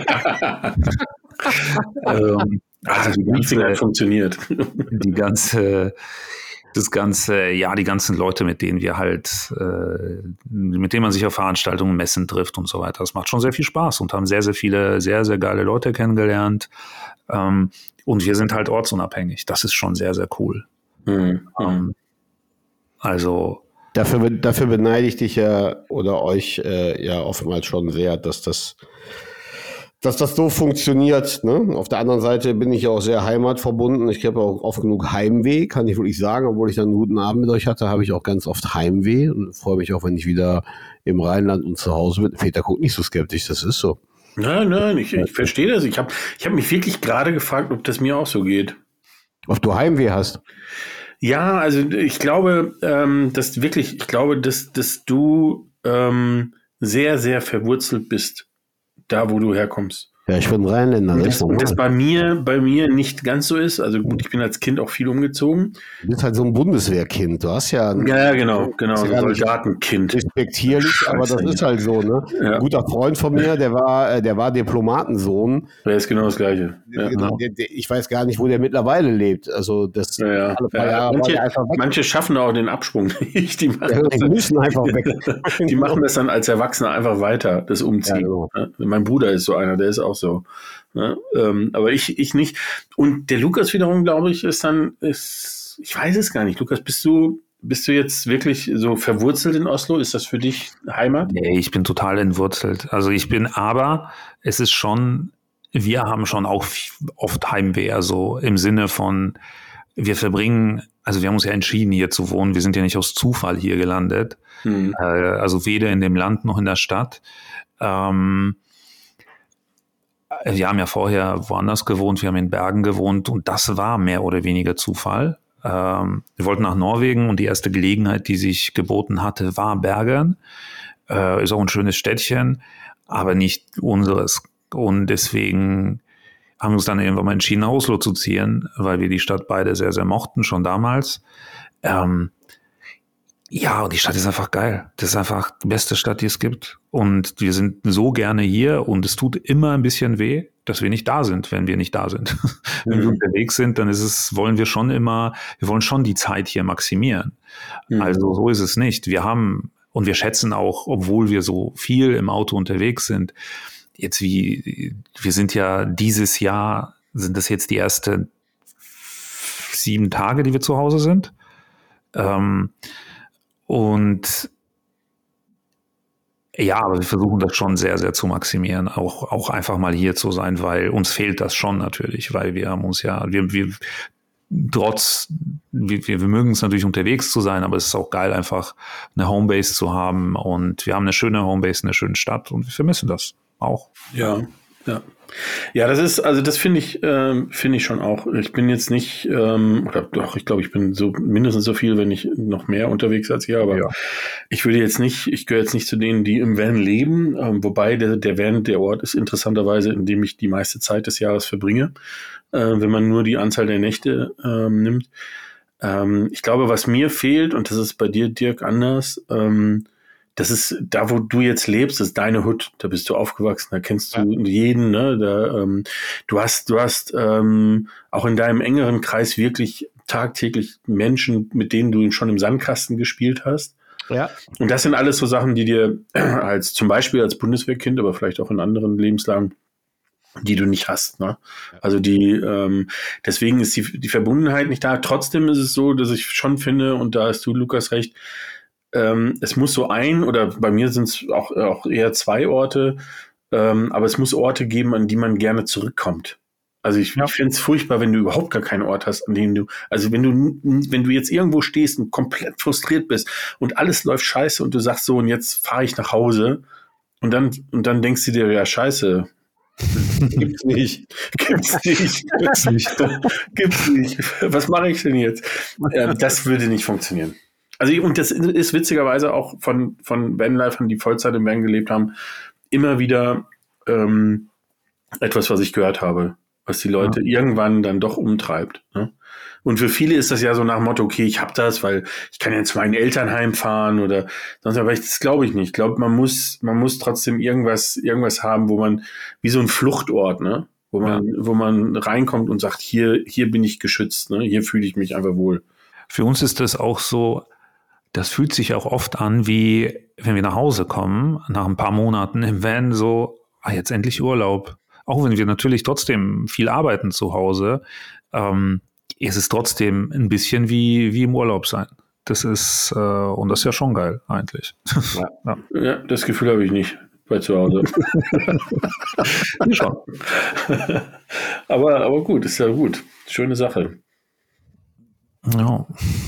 also die ganze hat funktioniert. Die ganze, das ganze, ja, die ganzen Leute, mit denen wir halt, äh, mit denen man sich auf Veranstaltungen, Messen trifft und so weiter. Das macht schon sehr viel Spaß und haben sehr, sehr viele, sehr, sehr geile Leute kennengelernt. Ähm, Und wir sind halt ortsunabhängig. Das ist schon sehr, sehr cool. Mhm. Ähm, also. Dafür, dafür beneide ich dich ja oder euch äh, ja oftmals schon sehr, dass das, dass das so funktioniert. Ne? Auf der anderen Seite bin ich ja auch sehr heimatverbunden. Ich habe auch oft genug Heimweh, kann ich wirklich sagen. Obwohl ich dann einen guten Abend mit euch hatte, habe ich auch ganz oft Heimweh und freue mich auch, wenn ich wieder im Rheinland und zu Hause bin. Peter guckt nicht so skeptisch, das ist so. Nein, nein, ich, ich verstehe das. Ich habe ich hab mich wirklich gerade gefragt, ob das mir auch so geht. Ob du Heimweh hast? Ja, also ich glaube, ähm, dass wirklich, ich glaube, dass, dass du ähm, sehr, sehr verwurzelt bist, da wo du herkommst. Ja, ich bin Rheinländer. Und Das, das, und das bei mir, bei mir nicht ganz so ist. Also gut, ich bin als Kind auch viel umgezogen. Du bist halt so ein Bundeswehrkind. Du hast ja ein Ja, genau, genau, so ja Soldatenkind. respektierlich, aber das ist halt so, ne? Ja. Ein guter Freund von mir, der war, der war Diplomatensohn. Der ist genau das Gleiche. Ja. Genau. Der, der, ich weiß gar nicht, wo der mittlerweile lebt. Also das Ja, ja. alle paar Ja, Jahre manche, war der einfach weg. manche schaffen auch den Absprung nicht. Die machen, Ja, die müssen einfach weg. die machen das dann als Erwachsene einfach weiter, das Umziehen. Ja, genau. Ja, mein Bruder ist so einer, der ist auch so. Ja, ähm, aber ich, ich nicht. Und der Lukas wiederum, glaube ich, ist dann, ist, ich weiß es gar nicht. Lukas, bist du, bist du jetzt wirklich so verwurzelt in Oslo? Ist das für dich Heimat? Nee, ich bin total entwurzelt. Also ich bin, aber es ist schon, wir haben schon auch oft Heimweh, also im Sinne von, wir verbringen, also wir haben uns ja entschieden, hier zu wohnen. Wir sind ja nicht aus Zufall hier gelandet. Hm. Äh, also weder in dem Land noch in der Stadt. Ähm, Wir haben ja vorher woanders gewohnt, wir haben in Bergen gewohnt und das war mehr oder weniger Zufall. Ähm, wir wollten nach Norwegen und die erste Gelegenheit, die sich geboten hatte, war Bergen. Äh, ist auch ein schönes Städtchen, aber nicht unseres. Und deswegen haben wir uns dann irgendwann mal entschieden, nach Oslo zu ziehen, weil wir die Stadt beide sehr, sehr mochten, schon damals. Ähm, Ja, und die Stadt ist einfach geil. Das ist einfach die beste Stadt, die es gibt. Und wir sind so gerne hier und es tut immer ein bisschen weh, dass wir nicht da sind, wenn wir nicht da sind. Wenn wir unterwegs sind, dann ist es, wollen wir schon immer, wir wollen schon die Zeit hier maximieren. Mhm. Also so ist es nicht. Wir haben, und wir schätzen auch, obwohl wir so viel im Auto unterwegs sind, jetzt wie, wir sind ja dieses Jahr, sind das jetzt die ersten sieben Tage, die wir zu Hause sind. Ähm, Und ja, aber wir versuchen das schon sehr, sehr zu maximieren, auch, auch einfach mal hier zu sein, weil uns fehlt das schon natürlich, weil wir haben uns ja, wir, wir trotz, wir, wir mögen es natürlich unterwegs zu sein, aber es ist auch geil, einfach eine Homebase zu haben und wir haben eine schöne Homebase, eine schöne Stadt und wir vermissen das auch. Ja, ja. Ja, das ist, also das finde ich, ähm, finde ich schon auch. Ich bin jetzt nicht, ähm, oder doch, ich glaube, ich bin so mindestens so viel, wenn nicht noch mehr unterwegs als ihr, aber ja. Ich würde jetzt nicht, ich gehöre jetzt nicht zu denen, die im Van leben, ähm, wobei der, der Van der Ort ist interessanterweise, in dem ich die meiste Zeit des Jahres verbringe, äh, wenn man nur die Anzahl der Nächte ähm, nimmt. Ähm, ich glaube, was mir fehlt, und das ist bei dir, Dirk, anders, ähm, das ist da, wo du jetzt lebst, das ist deine Hut. Da bist du aufgewachsen, da kennst du ja jeden. Ne? Da, ähm, du hast, du hast ähm, auch in deinem engeren Kreis wirklich tagtäglich Menschen, mit denen du schon im Sandkasten gespielt hast. Ja. Und das sind alles so Sachen, die dir als zum Beispiel als Bundeswehrkind, aber vielleicht auch in anderen Lebenslagen, die du nicht hast. Ne? Also die, ähm, deswegen ist die, die Verbundenheit nicht da. Trotzdem ist es so, dass ich schon finde, und da hast du, Lukas, recht, ähm, es muss so ein, oder bei mir sind es auch, auch eher zwei Orte, ähm, aber es muss Orte geben, an die man gerne zurückkommt. Also ich, ja. ich finde es furchtbar, wenn du überhaupt gar keinen Ort hast, an dem du, also wenn du, wenn du jetzt irgendwo stehst und komplett frustriert bist und alles läuft scheiße und du sagst so, und jetzt fahre ich nach Hause und dann, und dann denkst du dir, ja, scheiße. Gibt's nicht. Gibt's nicht. Gibt's nicht. Gibt's nicht. Was mache ich denn jetzt? Ja, das würde nicht funktionieren. Also, und das ist witzigerweise auch von, von Vanlifern, die Vollzeit im Van gelebt haben, immer wieder ähm, etwas, was ich gehört habe, was die Leute ja. irgendwann dann doch umtreibt. Ne? Und für viele ist das ja so nach dem Motto, okay, ich habe das, weil ich kann jetzt zu meinem Elternheim fahren oder sonst, aber das glaube ich nicht. Ich glaube, man muss, man muss trotzdem irgendwas, irgendwas haben, wo man, wie so ein Fluchtort, ne? Wo man, ja. wo man reinkommt und sagt, hier, hier bin ich geschützt, ne? Hier fühle ich mich einfach wohl. Für uns ist das auch so, das fühlt sich auch oft an, wie wenn wir nach Hause kommen, nach ein paar Monaten im Van, so, ah, jetzt endlich Urlaub. Auch wenn wir natürlich trotzdem viel arbeiten zu Hause, ähm, ist es trotzdem ein bisschen wie, wie im Urlaub sein. Das ist, äh, und das ist ja schon geil, eigentlich. Ja, ja. ja das Gefühl habe ich nicht bei zu Hause. Schon. aber, aber gut, ist ja gut. Schöne Sache. Ja.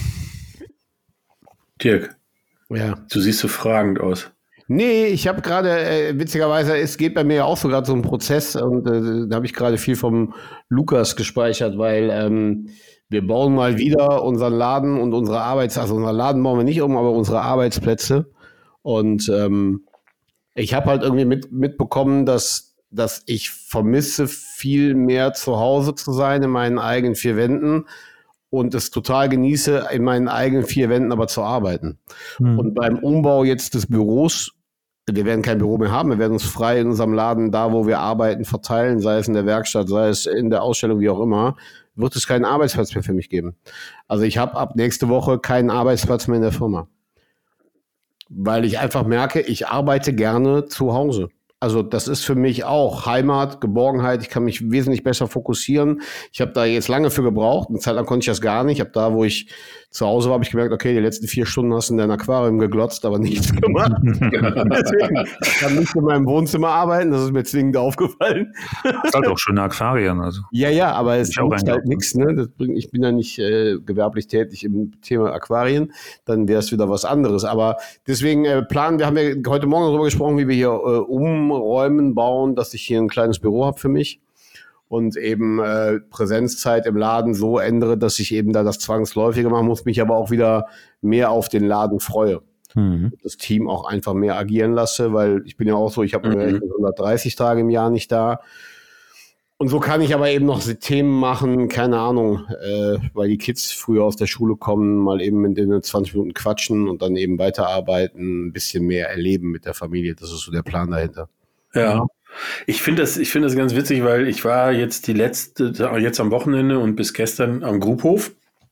Dirk, ja. Du siehst so fragend aus. Nee, ich habe gerade, äh, witzigerweise, es geht bei mir ja auch so gerade so ein Prozess und äh, da habe ich gerade viel vom Lukas gespeichert, weil ähm, wir bauen mal wieder unseren Laden und unsere Arbeits-, also unseren Laden bauen wir nicht um, aber unsere Arbeitsplätze. Und ähm, ich habe halt irgendwie mit, mitbekommen, dass, dass ich vermisse, viel mehr zu Hause zu sein in meinen eigenen vier Wänden. Und es total genieße, in meinen eigenen vier Wänden aber zu arbeiten. Mhm. Und beim Umbau jetzt des Büros, wir werden kein Büro mehr haben, wir werden uns frei in unserem Laden, da wo wir arbeiten, verteilen, sei es in der Werkstatt, sei es in der Ausstellung, wie auch immer, wird es keinen Arbeitsplatz mehr für mich geben. Also ich habe ab nächste Woche keinen Arbeitsplatz mehr in der Firma. Weil ich einfach merke, ich arbeite gerne zu Hause. Also das ist für mich auch Heimat, Geborgenheit. Ich kann mich wesentlich besser fokussieren. Ich habe da jetzt lange für gebraucht. Eine Zeit lang konnte ich das gar nicht. Ich habe da, wo ich zu Hause war, habe ich gemerkt, okay, die letzten vier Stunden hast du in dein Aquarium geglotzt, aber nichts gemacht. Deswegen kann ich nicht in meinem Wohnzimmer arbeiten. Das ist mir zwingend aufgefallen. Das ist halt auch schöne Aquarien. Also. Ja, ja, aber es ist halt nichts. Ne? Das bringt, ich bin ja nicht äh, gewerblich tätig im Thema Aquarien. Dann wäre es wieder was anderes. Aber deswegen äh, planen, wir haben ja heute Morgen darüber gesprochen, wie wir hier äh, umräumen, bauen, dass ich hier ein kleines Büro habe für mich. Und eben äh, Präsenzzeit im Laden so ändere, dass ich eben da das Zwangsläufige machen muss, mich aber auch wieder mehr auf den Laden freue. Mhm. Das Team auch einfach mehr agieren lasse, weil ich bin ja auch so, ich habe mhm. hundertdreißig Tage im Jahr nicht da. Und so kann ich aber eben noch Themen machen, keine Ahnung, äh, weil die Kids früher aus der Schule kommen, mal eben mit denen zwanzig Minuten quatschen und dann eben weiterarbeiten, ein bisschen mehr erleben mit der Familie. Das ist so der Plan dahinter. Ja. Ich finde das, ich finde das ganz witzig, weil ich war jetzt die letzte, jetzt am Wochenende und bis gestern am Grubhof,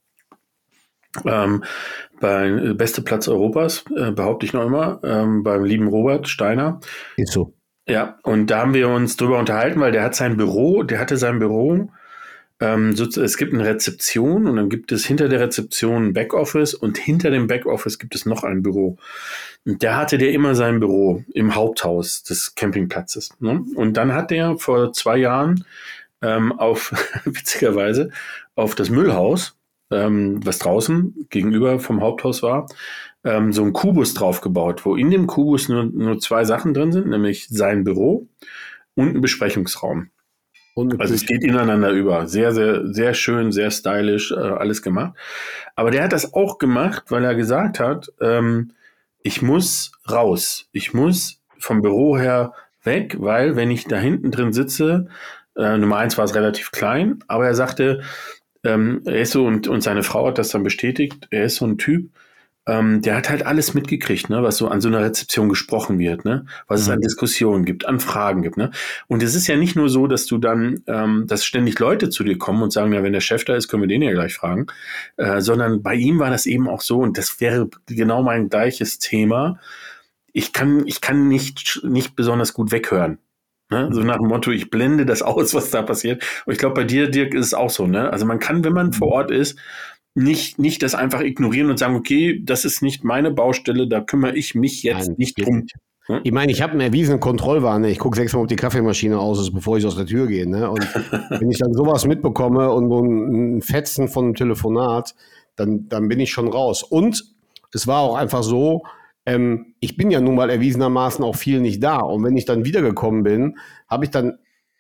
ähm, bei beste Platz Europas, äh, behaupte ich noch immer, ähm, beim lieben Robert Steiner. Ist so. Ja, und da haben wir uns drüber unterhalten, weil der hat sein Büro, der hatte sein Büro, ähm, so, es gibt eine Rezeption und dann gibt es hinter der Rezeption ein Backoffice und hinter dem Backoffice gibt es noch ein Büro. Und da hatte der immer sein Büro im Haupthaus des Campingplatzes. Ne? Und dann hat der vor zwei Jahren ähm, auf, witzigerweise, auf das Müllhaus, ähm, was draußen gegenüber vom Haupthaus war, ähm, so einen Kubus draufgebaut, wo in dem Kubus nur, nur zwei Sachen drin sind, nämlich sein Büro und ein Besprechungsraum. Und also es geht ineinander über. Sehr, sehr, sehr schön, sehr stylisch, äh, alles gemacht. Aber der hat das auch gemacht, weil er gesagt hat, ähm, ich muss raus. Ich muss vom Büro her weg, weil wenn ich da hinten drin sitze, äh, Nummer eins war es relativ klein, aber er sagte, ähm, er ist so, und, und seine Frau hat das dann bestätigt, er ist so ein Typ, ähm, der hat halt alles mitgekriegt, ne, was so an so einer Rezeption gesprochen wird, ne, was mhm. es an Diskussionen gibt, an Fragen gibt, ne. Und es ist ja nicht nur so, dass du dann, ähm, dass ständig Leute zu dir kommen und sagen, ja, wenn der Chef da ist, können wir den ja gleich fragen, äh, sondern bei ihm war das eben auch so, und das wäre genau mein gleiches Thema. Ich kann, ich kann nicht, nicht besonders gut weghören. Ne? So nach dem Motto, ich blende das aus, was da passiert. Und ich glaube, bei dir, Dirk, ist es auch so, ne? Also man kann, wenn man vor Ort ist, nicht, nicht das einfach ignorieren und sagen, okay, das ist nicht meine Baustelle, da kümmere ich mich jetzt Nein, nicht drum. Hm? Ich meine, ich habe einen erwiesenen Kontrollwahn. Ne? Ich gucke sechsmal, ob die Kaffeemaschine aus ist, bevor ich aus der Tür gehe. Ne? Und wenn ich dann sowas mitbekomme und so ein Fetzen von einem Telefonat, dann, dann bin ich schon raus. Und es war auch einfach so, ähm, ich bin ja nun mal erwiesenermaßen auch viel nicht da. Und wenn ich dann wiedergekommen bin, habe ich dann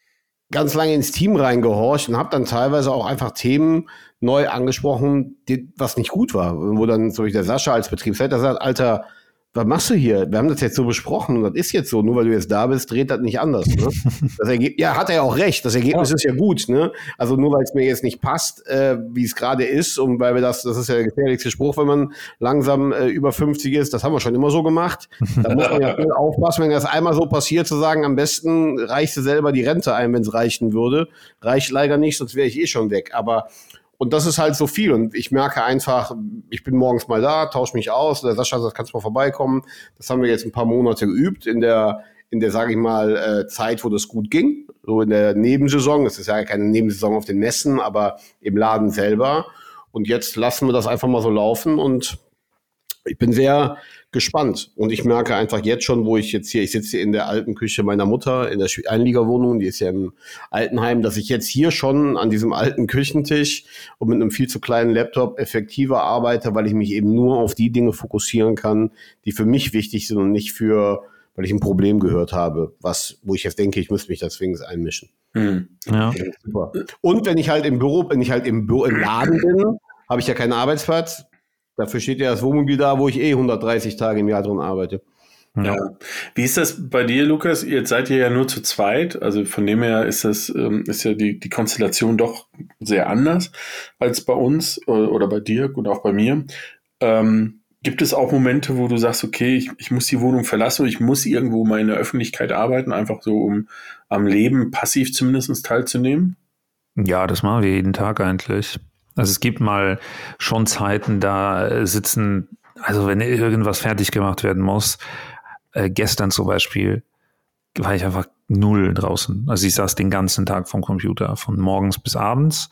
ganz lange ins Team reingehorcht und habe dann teilweise auch einfach Themen neu angesprochen, die, was nicht gut war. Wo dann so wie der Sascha als Betriebsleiter sagt, Alter, was machst du hier? Wir haben das jetzt so besprochen und das ist jetzt so. Nur weil du jetzt da bist, dreht das nicht anders. Ne? Das Ergebnis, ja, hat er ja auch recht. Das Ergebnis ja. ist ja gut. Ne? Also nur weil es mir jetzt nicht passt, äh, wie es gerade ist und weil wir das, das ist ja der gefährlichste Spruch, wenn man langsam äh, über fünfzig ist. Das haben wir schon immer so gemacht. Da muss man ja viel aufpassen, wenn das einmal so passiert, zu sagen, am besten reichst du selber die Rente ein, wenn es reichen würde. Reicht leider nicht, sonst wäre ich eh schon weg. Aber und das ist halt so viel. Und ich merke einfach, ich bin morgens mal da, tausche mich aus. Der Sascha sagt, kannst du mal vorbeikommen. Das haben wir jetzt ein paar Monate geübt in der, in der, sage ich mal, äh, Zeit, wo das gut ging. So in der Nebensaison. Es ist ja keine Nebensaison auf den Messen, aber im Laden selber. Und jetzt lassen wir das einfach mal so laufen. Und ich bin sehr gespannt. Und ich merke einfach jetzt schon, wo ich jetzt hier, ich sitze in der alten Küche meiner Mutter, in der Einliegerwohnung, die ist ja im Altenheim, dass ich jetzt hier schon an diesem alten Küchentisch und mit einem viel zu kleinen Laptop effektiver arbeite, weil ich mich eben nur auf die Dinge fokussieren kann, die für mich wichtig sind und nicht für, weil ich ein Problem gehört habe, was, wo ich jetzt denke, ich müsste mich da zwingend einmischen. Hm. Ja. Super. Und wenn ich halt im Büro, wenn ich halt im Büro, im Laden bin, habe ich ja keinen Arbeitsplatz. Dafür steht ja das Wohnmobil da, wo ich eh hundertdreißig Tage im Jahr drin arbeite. Ja. Wie ist das bei dir, Lukas? Jetzt seid ihr ja nur zu zweit. Also von dem her ist das, ähm, ist ja die, die Konstellation doch sehr anders als bei uns oder, oder bei Dirk und auch bei mir. Ähm, gibt es auch Momente, wo du sagst, okay, ich, ich muss die Wohnung verlassen, ich muss irgendwo mal in der Öffentlichkeit arbeiten, einfach so, um am Leben passiv zumindest teilzunehmen? Ja, das machen wir jeden Tag eigentlich. Also es gibt mal schon Zeiten, da sitzen, also wenn irgendwas fertig gemacht werden muss, äh, gestern zum Beispiel war ich einfach null draußen. Also ich saß den ganzen Tag vom Computer, von morgens bis abends.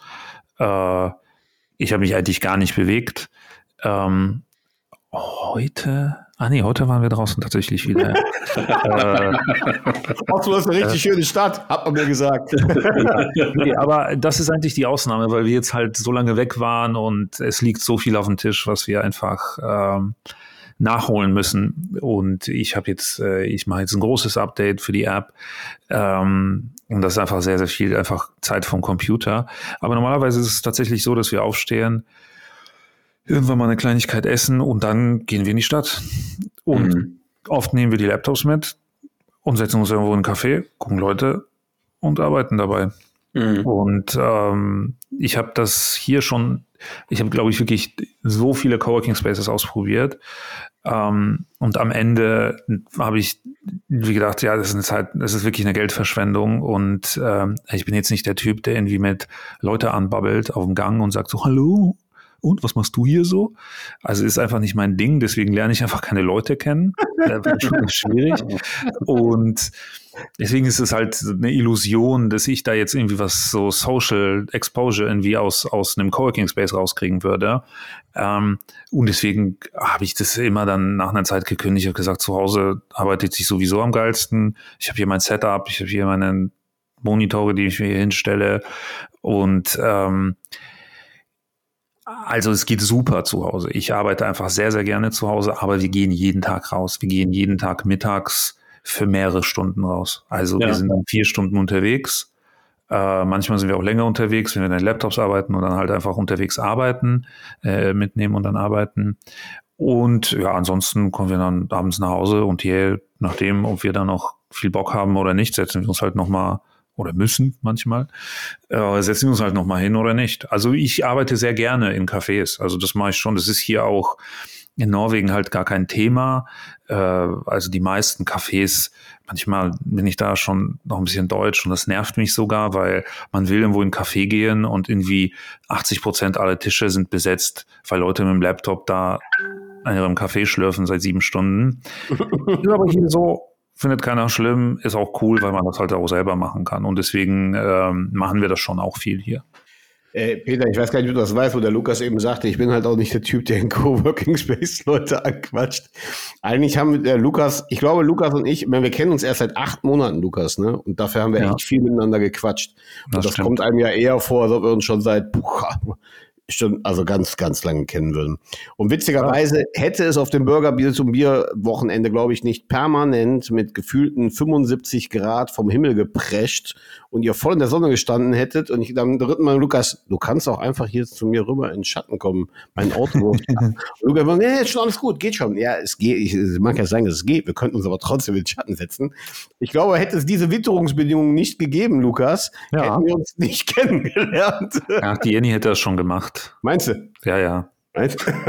Äh, ich habe mich eigentlich gar nicht bewegt. Ähm, heute, ah nee, heute waren wir draußen tatsächlich wieder. äh, Ach, du hast eine richtig äh, schöne Stadt, hat man mir gesagt. Ja, nee, aber das ist eigentlich die Ausnahme, weil wir jetzt halt so lange weg waren und es liegt so viel auf dem Tisch, was wir einfach ähm, nachholen müssen. Und ich habe jetzt, äh, ich mache jetzt ein großes Update für die App. Ähm, und das ist einfach sehr, sehr viel, einfach Zeit vom Computer. Aber normalerweise ist es tatsächlich so, dass wir aufstehen, irgendwann mal eine Kleinigkeit essen und dann gehen wir in die Stadt. Und mhm. oft nehmen wir die Laptops mit und setzen uns irgendwo in einen Café, gucken Leute und arbeiten dabei. Mhm. Und ähm, ich habe das hier schon, ich habe, glaube ich, wirklich so viele Coworking Spaces ausprobiert. Ähm, und am Ende habe ich wie gedacht, ja, das ist eine Zeit, das ist wirklich eine Geldverschwendung. Und ähm, ich bin jetzt nicht der Typ, der irgendwie mit Leute anbabbelt auf dem Gang und sagt so, hallo, und was machst du hier so? Also ist einfach nicht mein Ding, deswegen lerne ich einfach keine Leute kennen. Das ist schon schwierig. Und deswegen ist es halt eine Illusion, dass ich da jetzt irgendwie was so Social Exposure irgendwie aus, aus einem Coworking Space rauskriegen würde. Ähm, und deswegen habe ich das immer dann nach einer Zeit gekündigt. Ich habe gesagt, zu Hause arbeitet sich sowieso am geilsten. Ich habe hier mein Setup, ich habe hier meine Monitore, die ich mir hier hinstelle. Und ähm, also es geht super zu Hause. Ich arbeite einfach sehr, sehr gerne zu Hause, aber wir gehen jeden Tag raus. Wir gehen jeden Tag mittags für mehrere Stunden raus. Also ja. Wir sind dann vier Stunden unterwegs. Äh, manchmal sind wir auch länger unterwegs, wenn wir dann Laptops arbeiten und dann halt einfach unterwegs arbeiten, äh, mitnehmen und dann arbeiten. Und ja, ansonsten kommen wir dann abends nach Hause und je nachdem, ob wir dann noch viel Bock haben oder nicht, setzen wir uns halt nochmal oder müssen manchmal, äh, setzen wir uns halt nochmal hin oder nicht. Also ich arbeite sehr gerne in Cafés, also das mache ich schon. Das ist hier auch in Norwegen halt gar kein Thema. Äh, also die meisten Cafés, manchmal bin ich da schon noch ein bisschen deutsch und das nervt mich sogar, weil man will irgendwo in ein Café gehen und irgendwie achtzig Prozent aller Tische sind besetzt, weil Leute mit dem Laptop da an ihrem Kaffee schlürfen seit sieben Stunden. Ist aber hier so, findet keiner schlimm, ist auch cool, weil man das halt auch selber machen kann. Und deswegen ähm, machen wir das schon auch viel hier. Äh, Peter, ich weiß gar nicht, ob du das weißt, wo der Lukas eben sagte, ich bin halt auch nicht der Typ, der in Coworking Space Leute anquatscht. Eigentlich haben der Lukas, ich glaube, Lukas und ich, wir kennen uns erst seit acht Monaten, Lukas, ne? Und dafür haben wir ja. echt viel miteinander gequatscht. Und das, das kommt einem ja eher vor, als ob wir uns schon seit, puh, schon, also ganz, ganz lange kennen würden. Und witzigerweise hätte es auf dem Burger Bier zum Bier Wochenende, glaube ich, nicht permanent mit gefühlten fünfundsiebzig Grad vom Himmel geprescht und ihr voll in der Sonne gestanden hättet und ich dann dritten Mal, Lukas, du kannst auch einfach hier zu mir rüber in den Schatten kommen, mein Auto. Lukas, nee, ist schon alles gut, geht schon. Ja, es geht, ich, es mag ja sagen, dass es geht, wir könnten uns aber trotzdem in den Schatten setzen. Ich glaube, hätte es diese Witterungsbedingungen nicht gegeben, Lukas, ja. hätten wir uns nicht kennengelernt. Ach, die Jenny hätte das schon gemacht. Meinst du? Ja, ja. Meinst du?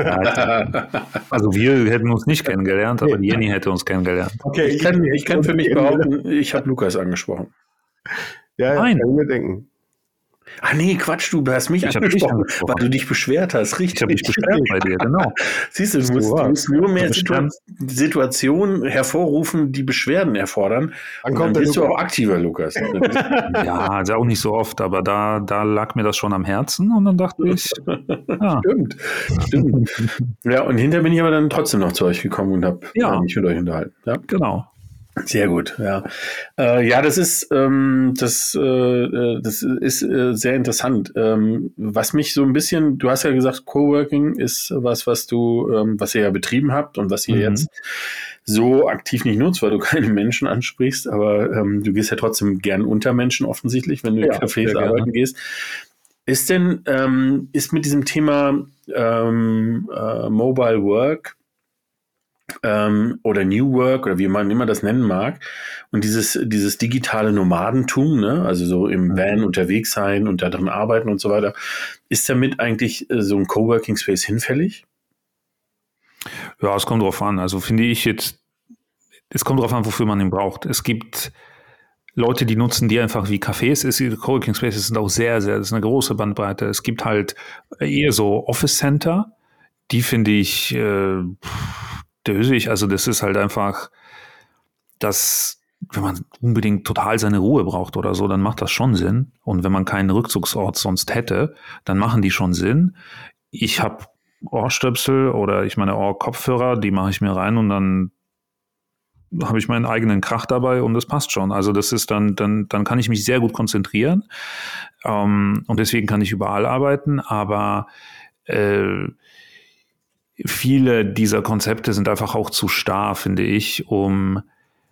Also wir hätten uns nicht kennengelernt, aber die Jenny hätte uns kennengelernt. Okay, ich kann, ich kann für mich behaupten, ich habe Lukas angesprochen. Ja, ja, Nein. Kann ich mir denken. Ah nee, Quatsch, du hast mich ich angesprochen, angesprochen, weil du dich beschwert hast. Richtig. Ich habe mich beschwert bei dir, genau. Siehst du, du musst, du musst nur mehr Situa- Situationen hervorrufen, die Beschwerden erfordern. Dann, dann bist du auch aktiver, Lukas. Ja, also auch nicht so oft, aber da, da lag mir das schon am Herzen und dann dachte ich, ja. Stimmt, stimmt. Ja, und hinterher bin ich aber dann trotzdem noch zu euch gekommen und habe ja. mich mit euch unterhalten. Ja, genau. Sehr gut, ja. Äh, ja, das ist, ähm, das, äh, das ist äh, sehr interessant. Ähm, was mich so ein bisschen, du hast ja gesagt, Coworking ist was, was du, ähm, was ihr ja betrieben habt und was ihr mhm. jetzt so aktiv nicht nutzt, weil du keine Menschen ansprichst, aber ähm, du gehst ja trotzdem gern unter Menschen offensichtlich, wenn du ja, in Cafés arbeiten gehst. Ist denn, ähm, ist mit diesem Thema ähm, äh, Mobile Work Ähm, oder New Work oder wie man immer das nennen mag und dieses dieses digitale Nomadentum, ne, also so im Van unterwegs sein und da drin arbeiten und so weiter, ist damit eigentlich äh, so ein Coworking Space hinfällig? Ja, es kommt drauf an. Also finde ich jetzt, es kommt drauf an, wofür man ihn braucht. Es gibt Leute, die nutzen die einfach wie Cafés. Es, Coworking Spaces sind auch sehr, sehr, das ist eine große Bandbreite. Es gibt halt eher so Office Center, die finde ich äh, dösig, also das ist halt einfach, dass, wenn man unbedingt total seine Ruhe braucht oder so, dann macht das schon Sinn. Und wenn man keinen Rückzugsort sonst hätte, dann machen die schon Sinn. Ich habe Ohrstöpsel oder ich meine Ohrkopfhörer, die mache ich mir rein und dann habe ich meinen eigenen Krach dabei und das passt schon. Also das ist dann, dann, dann kann ich mich sehr gut konzentrieren ähm, und deswegen kann ich überall arbeiten, aber äh, viele dieser Konzepte sind einfach auch zu starr, finde ich, um,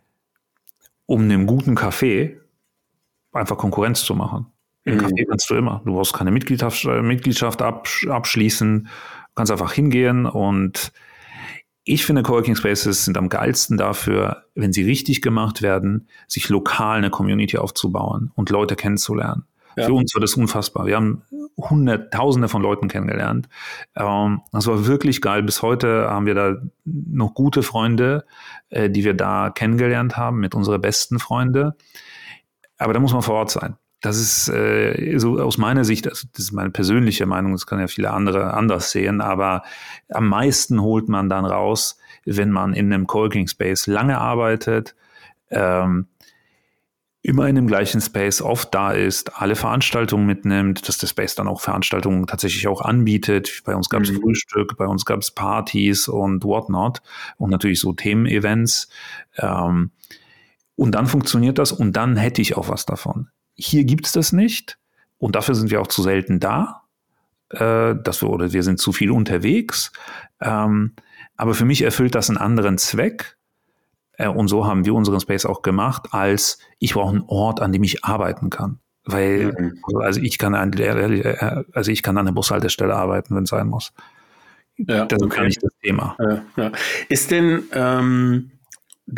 um einem guten Café einfach Konkurrenz zu machen. Im mhm. Café kannst du immer. Du brauchst keine Mitgliedschaft, Mitgliedschaft absch- abschließen. Du kannst einfach hingehen und ich finde, Coworking Spaces sind am geilsten dafür, wenn sie richtig gemacht werden, sich lokal eine Community aufzubauen und Leute kennenzulernen. Ja. Für uns war das unfassbar. Wir haben Hunderttausende von Leuten kennengelernt. Ähm, das war wirklich geil. Bis heute haben wir da noch gute Freunde, äh, die wir da kennengelernt haben, mit unseren besten Freunden. Aber da muss man vor Ort sein. Das ist äh, so aus meiner Sicht, also das ist meine persönliche Meinung, das können ja viele andere anders sehen, aber am meisten holt man dann raus, wenn man in einem Coworking Space lange arbeitet, ähm, immer in dem gleichen Space oft da ist, alle Veranstaltungen mitnimmt, dass der Space dann auch Veranstaltungen tatsächlich auch anbietet. Bei uns gab es mhm. Frühstück, bei uns gab es Partys und whatnot und natürlich so Themen-Events. Ähm, und dann funktioniert das und dann hätte ich auch was davon. Hier gibt es das nicht und dafür sind wir auch zu selten da, äh, dass wir, oder wir sind zu viel unterwegs. Ähm, aber für mich erfüllt das einen anderen Zweck. Und so haben wir unseren Space auch gemacht, als ich brauche einen Ort, an dem ich arbeiten kann. Weil, mhm. also ich kann an, also ich kann an der Bushaltestelle arbeiten, wenn es sein muss. Ja, das okay. ist gar nicht das Thema. Ja, ja. Ist denn ähm, das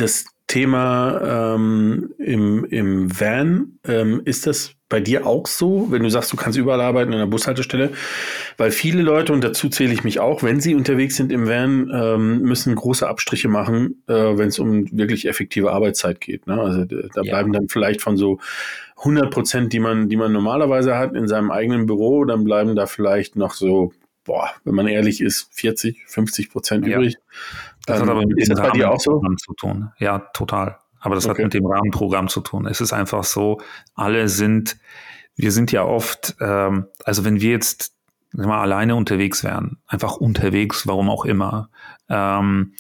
Thema ähm, im, im Van, ähm, ist das bei dir auch so, wenn du sagst, du kannst überall arbeiten an der Bushaltestelle? Weil viele Leute, und dazu zähle ich mich auch, wenn sie unterwegs sind im Van, ähm, müssen große Abstriche machen, äh, wenn es um wirklich effektive Arbeitszeit geht. Ne? Also da Ja. bleiben dann vielleicht von so hundert Prozent, die man, die man normalerweise hat in seinem eigenen Büro, dann bleiben da vielleicht noch so, boah, wenn man ehrlich ist, vierzig, fünfzig Prozent Ja. übrig. Das Ähm, hat aber mit ist dem das bei dir auch so? Rahmenprogramm zu tun. Ja, total. Aber das Okay. hat mit dem Rahmenprogramm zu tun. Es ist einfach so, alle sind, wir sind ja oft, ähm, also wenn wir jetzt mal alleine unterwegs wären, einfach unterwegs, warum auch immer, ähm,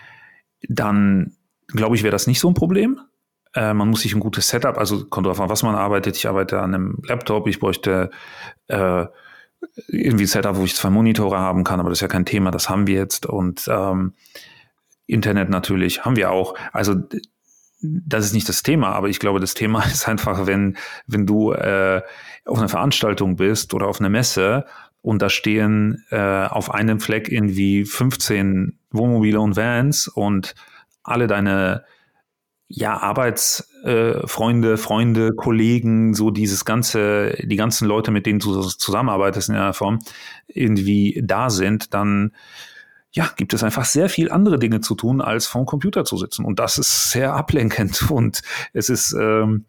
dann glaube ich, wäre das nicht so ein Problem. Äh, man muss sich ein gutes Setup, also kommt drauf an, was man arbeitet. Ich arbeite an einem Laptop, ich bräuchte äh, irgendwie ein Setup, wo ich zwei Monitore haben kann, aber das ist ja kein Thema, das haben wir jetzt. Und ähm, Internet natürlich haben wir auch. Also das ist nicht das Thema, aber ich glaube, das Thema ist einfach, wenn, wenn du äh, auf einer Veranstaltung bist oder auf einer Messe und da stehen äh, auf einem Fleck irgendwie fünfzehn Wohnmobile und Vans und alle deine ja, Arbeitsfreunde, äh, Freunde, Freunde, Kollegen, so dieses ganze, die ganzen Leute, mit denen du zusammenarbeitest in einer Form, irgendwie da sind, dann ja, gibt es einfach sehr viel andere Dinge zu tun, als vor dem Computer zu sitzen. Und das ist sehr ablenkend. Und es ist, ähm,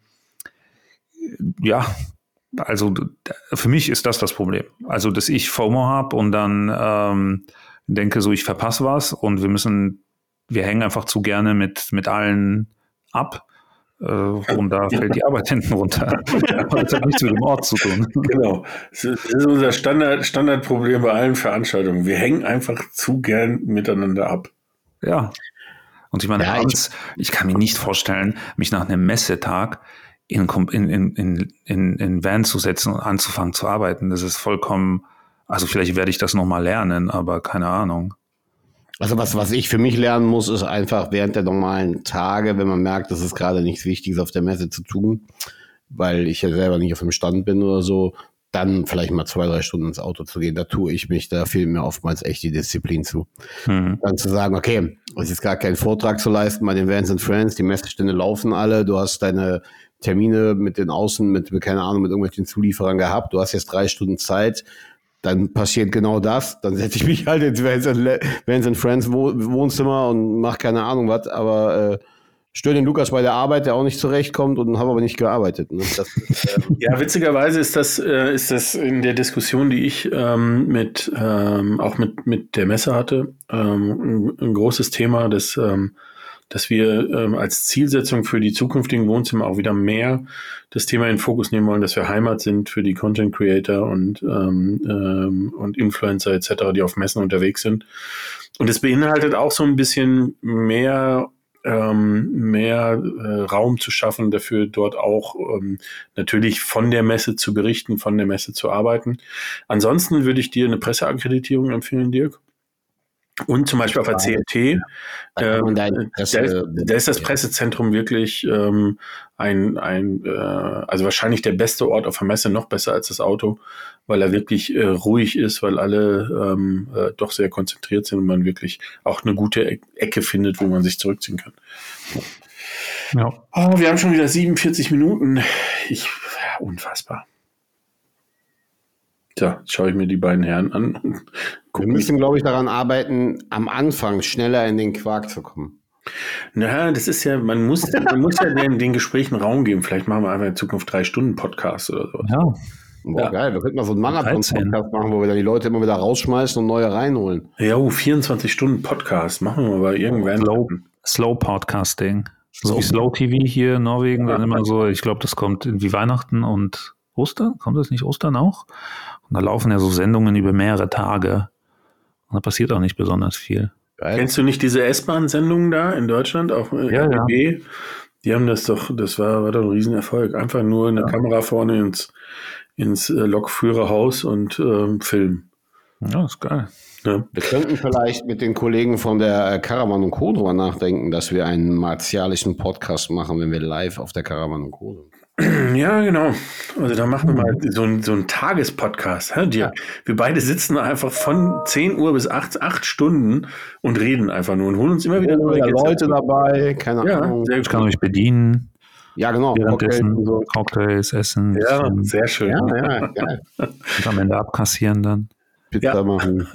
ja, also für mich ist das das Problem. Also, dass ich FOMO habe und dann ähm, denke so, ich verpasse was und wir müssen, wir hängen einfach zu gerne mit, mit allen ab. Äh, und da fällt die Arbeit hinten runter. Das hat nichts mit dem Ort zu tun. Genau. Das ist unser Standard, Standardproblem bei allen Veranstaltungen. Wir hängen einfach zu gern miteinander ab. Ja. Und ich meine, Ja, abends, ich kann mir nicht vorstellen, mich nach einem Messetag in, in, in, in, in Van zu setzen und anzufangen zu arbeiten. Das ist vollkommen, also vielleicht werde ich das nochmal lernen, aber keine Ahnung. Also was, was ich für mich lernen muss, ist einfach während der normalen Tage, wenn man merkt, dass es gerade nichts Wichtiges auf der Messe zu tun, weil ich ja selber nicht auf dem Stand bin oder so, dann vielleicht mal zwei, drei Stunden ins Auto zu gehen. Da tue ich mich, da fehlt mir oftmals echt die Disziplin zu. Hm. Dann zu sagen, okay, es ist jetzt gar kein Vortrag zu leisten bei den Vans and Friends, die Messestände laufen alle, du hast deine Termine mit den Außen, mit, keine Ahnung, mit irgendwelchen Zulieferern gehabt, du hast jetzt drei Stunden Zeit, dann passiert genau das, dann setze ich mich halt ins Vans and, Vans and Friends Wohnzimmer und mache keine Ahnung was, aber äh, störe den Lukas bei der Arbeit, der auch nicht zurechtkommt und habe aber nicht gearbeitet. Ne? Das ist, ähm Ja, witzigerweise ist das, äh, ist das in der Diskussion, die ich ähm, mit ähm, auch mit, mit der Messe hatte, ähm, ein, ein großes Thema, das ähm, dass wir ähm, als Zielsetzung für die zukünftigen Wohnzimmer auch wieder mehr das Thema in den Fokus nehmen wollen, dass wir Heimat sind für die Content Creator und, ähm, ähm, und Influencer et cetera, die auf Messen unterwegs sind. Und es beinhaltet auch so ein bisschen mehr, ähm, mehr äh, Raum zu schaffen, dafür dort auch ähm, natürlich von der Messe zu berichten, von der Messe zu arbeiten. Ansonsten würde ich dir eine Presseakkreditierung empfehlen, Dirk. Und zum Beispiel auf der C N T, Da kann man äh, deine Presse- da, da ist das Pressezentrum wirklich ähm, ein, ein äh, also wahrscheinlich der beste Ort auf der Messe, noch besser als das Auto, weil er wirklich äh, ruhig ist, weil alle ähm, äh, doch sehr konzentriert sind und man wirklich auch eine gute E- Ecke findet, wo man sich zurückziehen kann. Ja. Oh, wir haben schon wieder siebenundvierzig Minuten. Ich, ja, unfassbar. Tja, jetzt schaue ich mir die beiden Herren an. Und Wir guck, müssen, glaube ich, daran arbeiten, am Anfang schneller in den Quark zu kommen. na, das ist ja, man muss, man muss ja den, den Gesprächen Raum geben. Vielleicht machen wir einfach in Zukunft drei Stunden Podcast oder so. Ja. Boah, Ja. geil, wir könnten mal so einen Marathon-Podcast machen, wo wir dann die Leute immer wieder rausschmeißen und neue reinholen. Ja, oh, vierundzwanzig Stunden Podcast machen wir aber irgendwann. Slow, Slow Podcasting. So wie Slow T V hier in Norwegen, dann immer so, ich glaube, das kommt irgendwie Weihnachten und Ostern. Kommt das nicht Ostern auch? Und da laufen ja so Sendungen über mehrere Tage. Und da passiert auch nicht besonders viel. Geil. Kennst du nicht diese S-Bahn-Sendungen da in Deutschland auf äh, Ja, R B B? Die haben das doch, das war, war doch ein Riesenerfolg. Einfach nur eine Kamera vorne ins, ins äh, Lokführerhaus und ähm, Film. Ja, ist geil. Ja. Wir könnten vielleicht mit den Kollegen von der Caravan und Co. drüber nachdenken, dass wir einen martialischen Podcast machen, wenn wir live auf der Caravan und Co. sind. Ja, genau. Also da machen wir mal so einen so einen Tagespodcast. Hä, Dirk? Ja. Wir beide sitzen einfach von zehn Uhr bis acht, acht Stunden und reden einfach nur und holen uns immer wieder neue ja, Leute dabei. Keine ja, Ahnung. Ich kann euch bedienen. Ja, genau. Cocktails, so. Cocktails essen. Ja, sehr schön. Ja, ja, ja. Und am Ende abkassieren dann. Pizza ja. machen.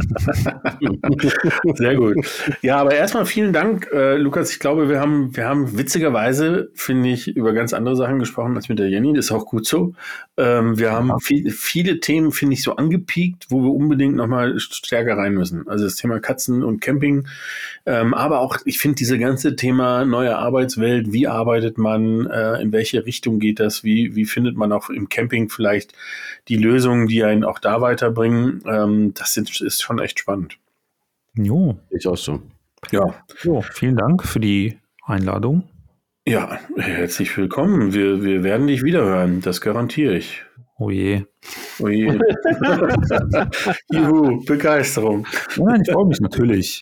Sehr gut. Ja, aber erstmal vielen Dank, äh, Lukas. Ich glaube, wir haben, wir haben witzigerweise, finde ich, über ganz andere Sachen gesprochen als mit der Jenny. Das ist auch gut so. Ähm, wir haben viel, viele Themen, finde ich, so angepiekt, wo wir unbedingt nochmal stärker rein müssen. Also das Thema Katzen und Camping. Ähm, aber auch, ich finde, diese ganze Thema neue Arbeitswelt, wie arbeitet man, äh, in welche Richtung geht das, wie, wie findet man auch im Camping vielleicht die Lösungen, die einen auch da weiterbringen. Ähm, das sind, ist schon echt spannend. Jo. Ich auch so. Ja. Jo, vielen Dank für die Einladung. Ja, herzlich willkommen. Wir, wir werden dich wiederhören, das garantiere ich. Oh je. Oh je. Juhu, Begeisterung. Nein, ich freue mich natürlich.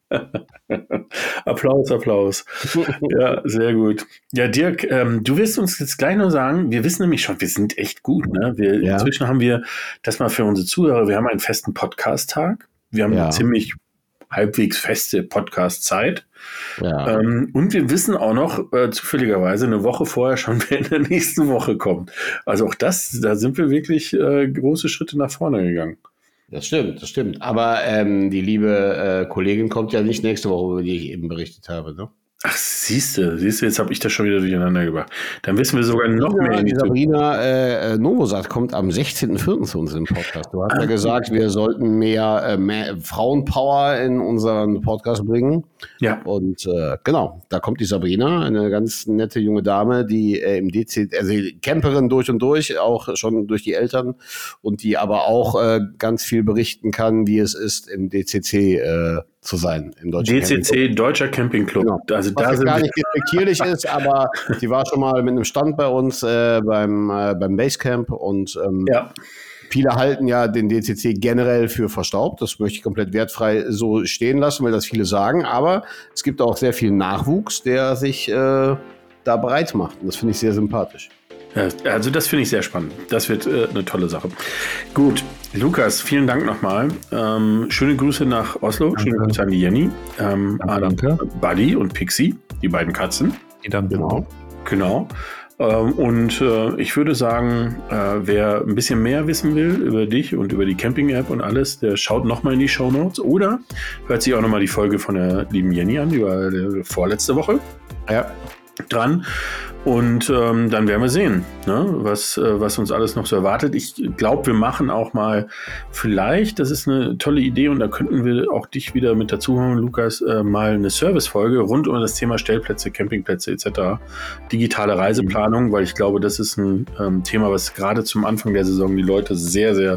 Applaus, Applaus. Ja, sehr gut. Ja, Dirk, ähm, du wirst uns jetzt gleich noch sagen, wir wissen nämlich schon, wir sind echt gut. Ne? Wir, ja. Inzwischen haben wir, das mal für unsere Zuhörer, wir haben einen festen Podcast-Tag. Wir haben ja. eine ziemlich halbwegs feste Podcast-Zeit. Ja. Ähm, und wir wissen auch noch äh, zufälligerweise eine Woche vorher schon, wer in der nächsten Woche kommt. Also auch das, da sind wir wirklich äh, große Schritte nach vorne gegangen. Das stimmt, das stimmt. Aber ähm, die liebe äh, Kollegin kommt ja nicht nächste Woche, über die ich eben berichtet habe, ne? Ach, siehst du, siehst du, jetzt habe ich das schon wieder durcheinander gebracht. Dann wissen wir sogar noch ja, mehr. In die Sabrina äh, Novosad kommt am sechzehnten vierten zu uns im Podcast. Du hast ah, ja gesagt, wir sollten mehr, äh, mehr Frauenpower in unseren Podcast bringen. Ja. Und äh, genau, da kommt die Sabrina, eine ganz nette junge Dame, die äh, im D C, also Camperin durch und durch, auch schon durch die Eltern und die aber auch äh, ganz viel berichten kann, wie es ist, im D C C äh, zu sein im deutschen D C C, Deutscher Campingclub. Genau. Also was da sind gar nicht respektierlich ist, aber sie war schon mal mit einem Stand bei uns äh, beim, äh, beim Basecamp und ähm, ja. viele halten ja den D C C generell für verstaubt. Das möchte ich komplett wertfrei so stehen lassen, weil das viele sagen. Aber es gibt auch sehr viel Nachwuchs, der sich äh, da bereit macht. Und das finde ich sehr sympathisch. Ja, also das finde ich sehr spannend. Das wird äh, eine tolle Sache. Gut, Lukas, vielen Dank nochmal. Ähm, schöne Grüße nach Oslo. Danke. Schöne Grüße an die Jenny, ähm, danke, an danke. Buddy und Pixie, die beiden Katzen. Die dann Genau. Genau. Ähm, und äh, ich würde sagen, äh, wer ein bisschen mehr wissen will über dich und über die Camping-App und alles, der schaut nochmal in die Shownotes oder hört sich auch nochmal die Folge von der lieben Jenny an, die war äh, vorletzte Woche. Ja. Dran. Und ähm, dann werden wir sehen, ne, was, äh, was uns alles noch so erwartet. Ich glaube, wir machen auch mal vielleicht, das ist eine tolle Idee und da könnten wir auch dich wieder mit dazu holen, Lukas, äh, mal eine Servicefolge rund um das Thema Stellplätze, Campingplätze et cetera. Digitale Reiseplanung, weil ich glaube, das ist ein ähm, Thema, was gerade zum Anfang der Saison die Leute sehr, sehr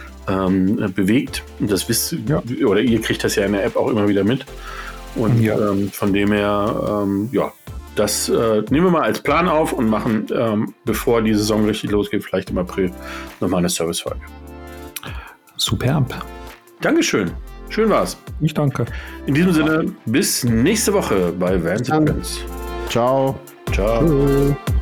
ähm, bewegt. Und das wisst ja. oder ihr kriegt das ja in der App auch immer wieder mit. Und ja. ähm, von dem her, ähm, ja, das äh, nehmen wir mal als Plan auf und machen, ähm, bevor die Saison richtig losgeht, vielleicht im April, nochmal eine Servicefolge. Superb. Dankeschön. Schön war's. Ich danke. In diesem Sinne, bis nächste Woche bei Vans and Friends. Ciao. Ciao. Tschüss.